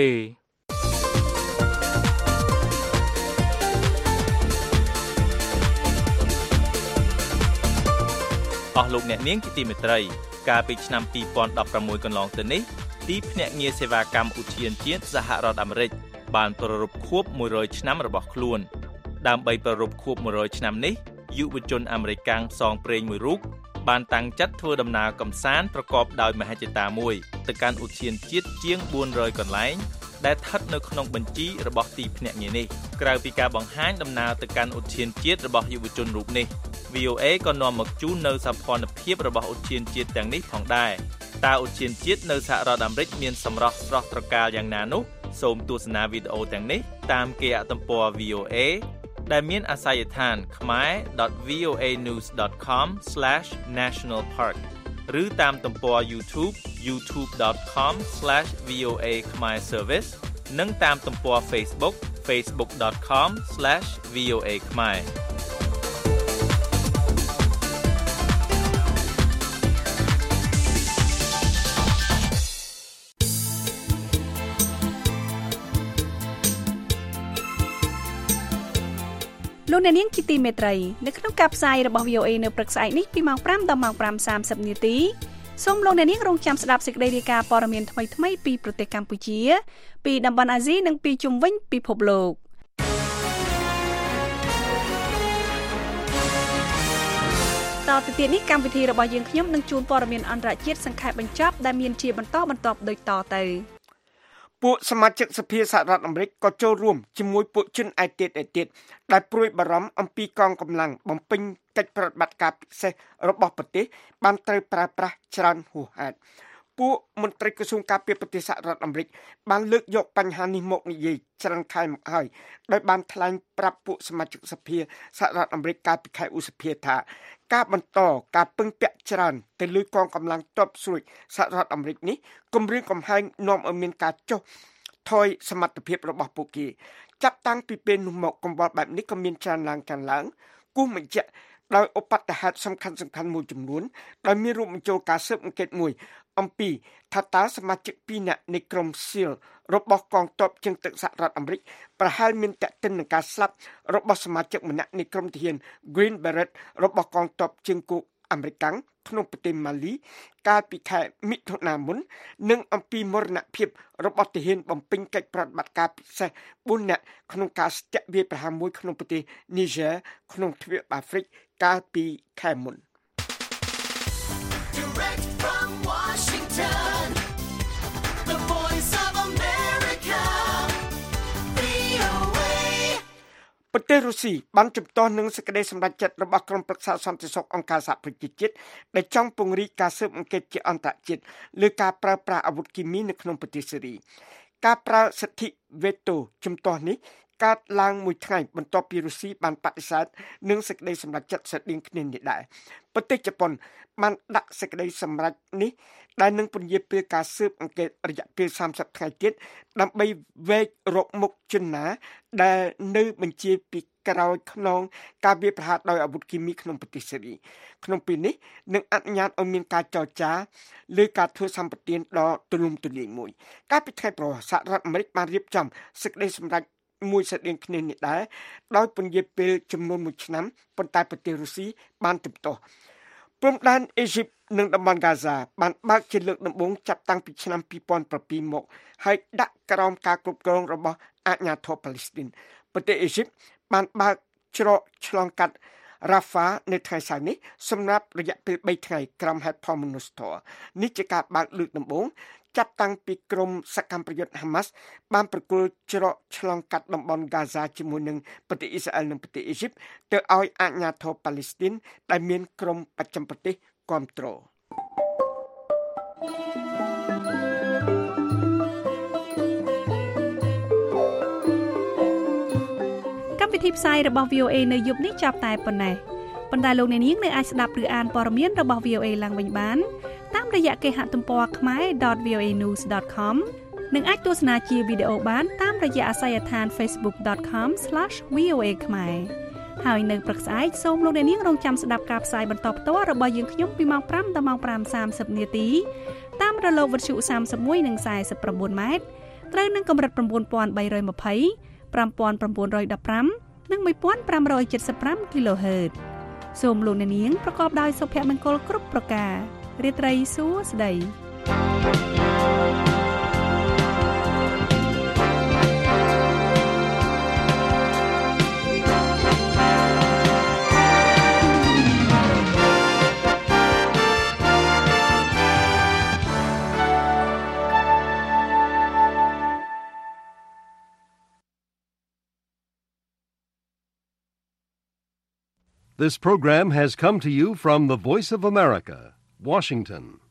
Speaker 19: អស់លោកអ្នកនាងជាទីមេត្រីកាលពីឆ្នាំยี่สิบสิบหกកន្លងទៅនេះទីភ្នាក់ងារសេវាកម្មឧទ្យានជាតិសហរដ្ឋអាមេរិកបានប្រារព្ធខួបមួយរយឆ្នាំរបស់ខ្លួនដើម្បីប្រារព្ធខួបមួយរយឆ្នាំនេះយុវជនអាមេរិកាំងផ្សងព្រេងមួយរូបបានតាំងចិត្តធ្វើដំណើរកម្សាន្តប្រកបដោយមហិច្ឆតាមួយទៅកាន់ឧទ្យានជាតិជាងbốn trămកន្លែងដែលស្ថិតនៅក្នុងបញ្ជីរបស់ទីភ្នាក់ងារនេះក្រៅពីការបង្ហាញដំណើរទៅកាន់ឧទ្យានជាតិរបស់យុវជនរូបនេះ វី អូ เอ ក៏នាំមកជូននៅសោភ័ណភាពរបស់ឧទ្យានជាតិទាំងនេះផងដែរតើឧទ្យានជាតិនៅសហរដ្ឋអាមេរិកមានសម្រស់ស្រស់ត្រកាលយ៉ាងណានោះសូមទស្សនាវីដេអូទាំងនេះតាមគេហទំព័រ វី អូ เอ ដែលមានអាសយដ្ឋាន khmer dot voa news dot com slash national park ឬតាមទំព័រ YouTube youtube dot com slash voa khmer service និងតាមទំព័រ Facebook facebook dot com slash voa khmer
Speaker 3: លោកអ្នកនាងជាទីមេត្រីនៅក្នុងការផ្សាយរបស់ វី អូ เอ នៅព្រឹកស្អែកនេះពីម៉ោងfiveដល់ម៉ោងfiveសាមសិបនាទីសូមលោកអ្នកនាងរងចាំស្ដាប់សេចក្តីរាយការណ៍ព័ត៌មានថ្មីៗពីប្រទេសកម្ពុជាពីតំបន់អាស៊ីនិងពីជុំវិញពិភពលោកតទៅទៀតនេះកម្មវិធីរបស់យើងខ្ញុំនឹងជូនព័ត៌មានអន្តរជាតិសង្ខេបបញ្ចប់ដែលមានជាបន្តបន្ទាប់ដូចតទៅ
Speaker 4: ពួកសមាជិកសភាសហរដ្ឋអាមេរិកក៏ចូលរួមជាមួយពួកជនឯទៀតឯទៀតដែលព្រួយបារម្ភអំពីកងកម្លាំងបំពេញកិច្ចប្រតិបត្តិការពិសេសរបស់ប្រទេសបានត្រូវប្រើប្រាស់ច្រើនហួសហេតុពួកមន្ត្រីក្រសួងការពារប្រទេសសហរដ្ឋអាមេរិកបានលើកយកបញ្ហានេះមកនិយាយច្រើនខែមកហើយដោយបានថ្លែងប្រាប់ពួកសមាជិកសភាសហរដ្ឋអាមេរិកកាលពីខែឧសភាថាការបន្តការពឹងពាក់ច្រើនទៅលើកងកម្លាំងទ័ពស្រួចសហរដ្ឋអាមេរិកនេះគម្រាមកំហែងនាំឲ្យមានការចុះថយសមត្ថភាពរបស់ពួកគេចាប់តាំងពីពេលនោះមកកង្វល់បែបនេះក៏មានច្រើនឡើងកាន់ឡើងគូសបញ្ជាក់ដោយឧបទ្ទហេតុសំខាន់សំខាន់មួយចំនួនដោយមានរួមបញ្ចូលការស៊ើបអង្កេតមួយអំពីថាតើសមាជិកពីរនាក់នៃក្រុម SEAL របស់កងទ័ពជើងទឹកសហរដ្ឋអាមេរិកប្រហែលមានតេតិននឹងការស្លាប់របស់សមាជិកម្នាក់នៃក្រុមទាហាន Green Beret របស់កងទ័ពជើងគោកអាមេរិកក្នុងប្រទេសម៉ាលីកាលពីខែមិថុនាមុននិងអំពីមរណភាពរបស់ទាហានបំពេញកិច្ចប្រតិបត្តិការពិសេសbốnនាក់ក្នុងការស្ទាក់វាយប្រហារមួយក្នុងប្រទេស Niger ក្នុងទ្វីបអាហ្វ្រិកកាលពីខែមុន
Speaker 2: Direct from Washington, the voice of America, វី អូ เอ
Speaker 4: ប្រទេសរុស្ស៊ីបានជំទាស់នឹងសេចក្តីសម្រេចចិត្តរបស់ក្រុមប្រឹក្សាសន្តិសុខអង្គការសហប្រជាជាតិដែលចង់ពង្រីកការស៊ើបអង្កេតជាអន្តរជាតិលើការប្រើប្រាស់អាវុធគីមីនៅក្នុងប្រទេសសេរីការប្រើសិទ្ធិវេតូជំទាស់នេះកើតឡើងមួយថ្ងៃបន្ទាប់ពីរុស្ស៊ីបានបដិសេធនឹងសេចក្តីសម្រេចចិត្តស្រដៀងគ្នានេះដែរប្រទេសជប៉ុនបានដាក់សេចក្តីសម្រេចនេះដែលនឹងពន្យាពេលការស៊ើបអង្កេតរយៈពេលសាមសិបថ្ងៃទៀតដើម្បីវែករកមុខជនណាដែលនៅបញ្ជាពីក្រោយខ្នងការវាយប្រហារដោយអាវុធគីមីក្នុងប្រទេសសេរីក្នុងពេលនេះនឹងអនុញ្ញាតឲ្យមានការចរចាលើការធ្វើសម្បទានដ៏ទូលំទូលាយមួយកាលពីថ្ងៃប្រហ័សសហរដ្ឋអាមេរិកបានរៀបចំសេចក្តីសម្រេចមួយស្តីងគ្នានេះដែរដោយពន្យាពេលចំនួនមួយឆ្នាំប៉ុន្តែប្រទេសរុស្ស៊ីបានទម្ទាស់ព្រំដែនអេស៊ីបនិងតំបន់ហ្គាហ្សាបានបើកជាលើកដំបូងចាប់តាំងពីឆ្នាំពីរពាន់ប្រាំពីរមកហើយដាក់ក្រោមការគ្រប់គ្រងរបស់អាជ្ញាធរប៉ាឡេស្ទីនប្រទេសអេស៊ីបបានបើកច្រកឆ្លងកាត់រ៉ាហ្វានៅថ្ងៃសៅរ៍នេះសម្រាប់រយៈពេលបីថ្ងៃក្រោមហេតុផលមនុស្សធម៌នេះជាការបើកលើកដំបូងចាប់តាំងពីក្រុមសកម្មប្រយុទ្ធហាម៉ាស់បានប្រគល់ច្រកឆ្លងកាត់តំបន់ហ្គាហ្សាជាមួយនឹងប្រទេសអ៊ីស្រាអែលនិងប្រទេសអ៊ីជីបទៅឲ្យអាជ្ញាធរប៉ាឡេស្ទីនដែលមានក្រុមបច្ចឹមប្រទេសគាំទ្រ
Speaker 3: កម្មវិធីផ្សាយរបស់ វី អូ เอ នៅយប់នេះចាប់តែប៉ុណ្ណេះប៉ុន្តែលោកអ្នកនាងនៅអាចស្ដាប់ឬអានព័ត៌មានរបស់ វី អូ เอ ឡើងវិញបានតាមរយៈគេហទំព័រ khmer dot voa news dot com និងអាចទស្សនាជាវីដេអូបានតាមរយៈអាសយដ្ឋាន facebook dot com slash voa khmer ហើយនៅព្រឹកស្អែកសូមលោកអ្នកនាងរងចាំស្ដាប់ការផ្សាយបន្តផ្ទាល់របស់យើងខ្ញុំពីម៉ោងfiveដល់ម៉ោងfiveសាមសិបនាទីតាមរលកវិទ្យុសាមសិបមួយនិងសាមសិប៩ម៉ែត្រត្រូវនឹងកម្រិតnine thousand three hundred twenty, five thousand nine hundred fifteenនិងone thousand five hundred seventy-five គីឡូហឺតសូមលោកអ្នកនាងប្រកបដោយសុភមង្គលគ្រប់ប្រការរាត្រីសួស្តី
Speaker 1: This program has come to you from the Voice of America, Washington.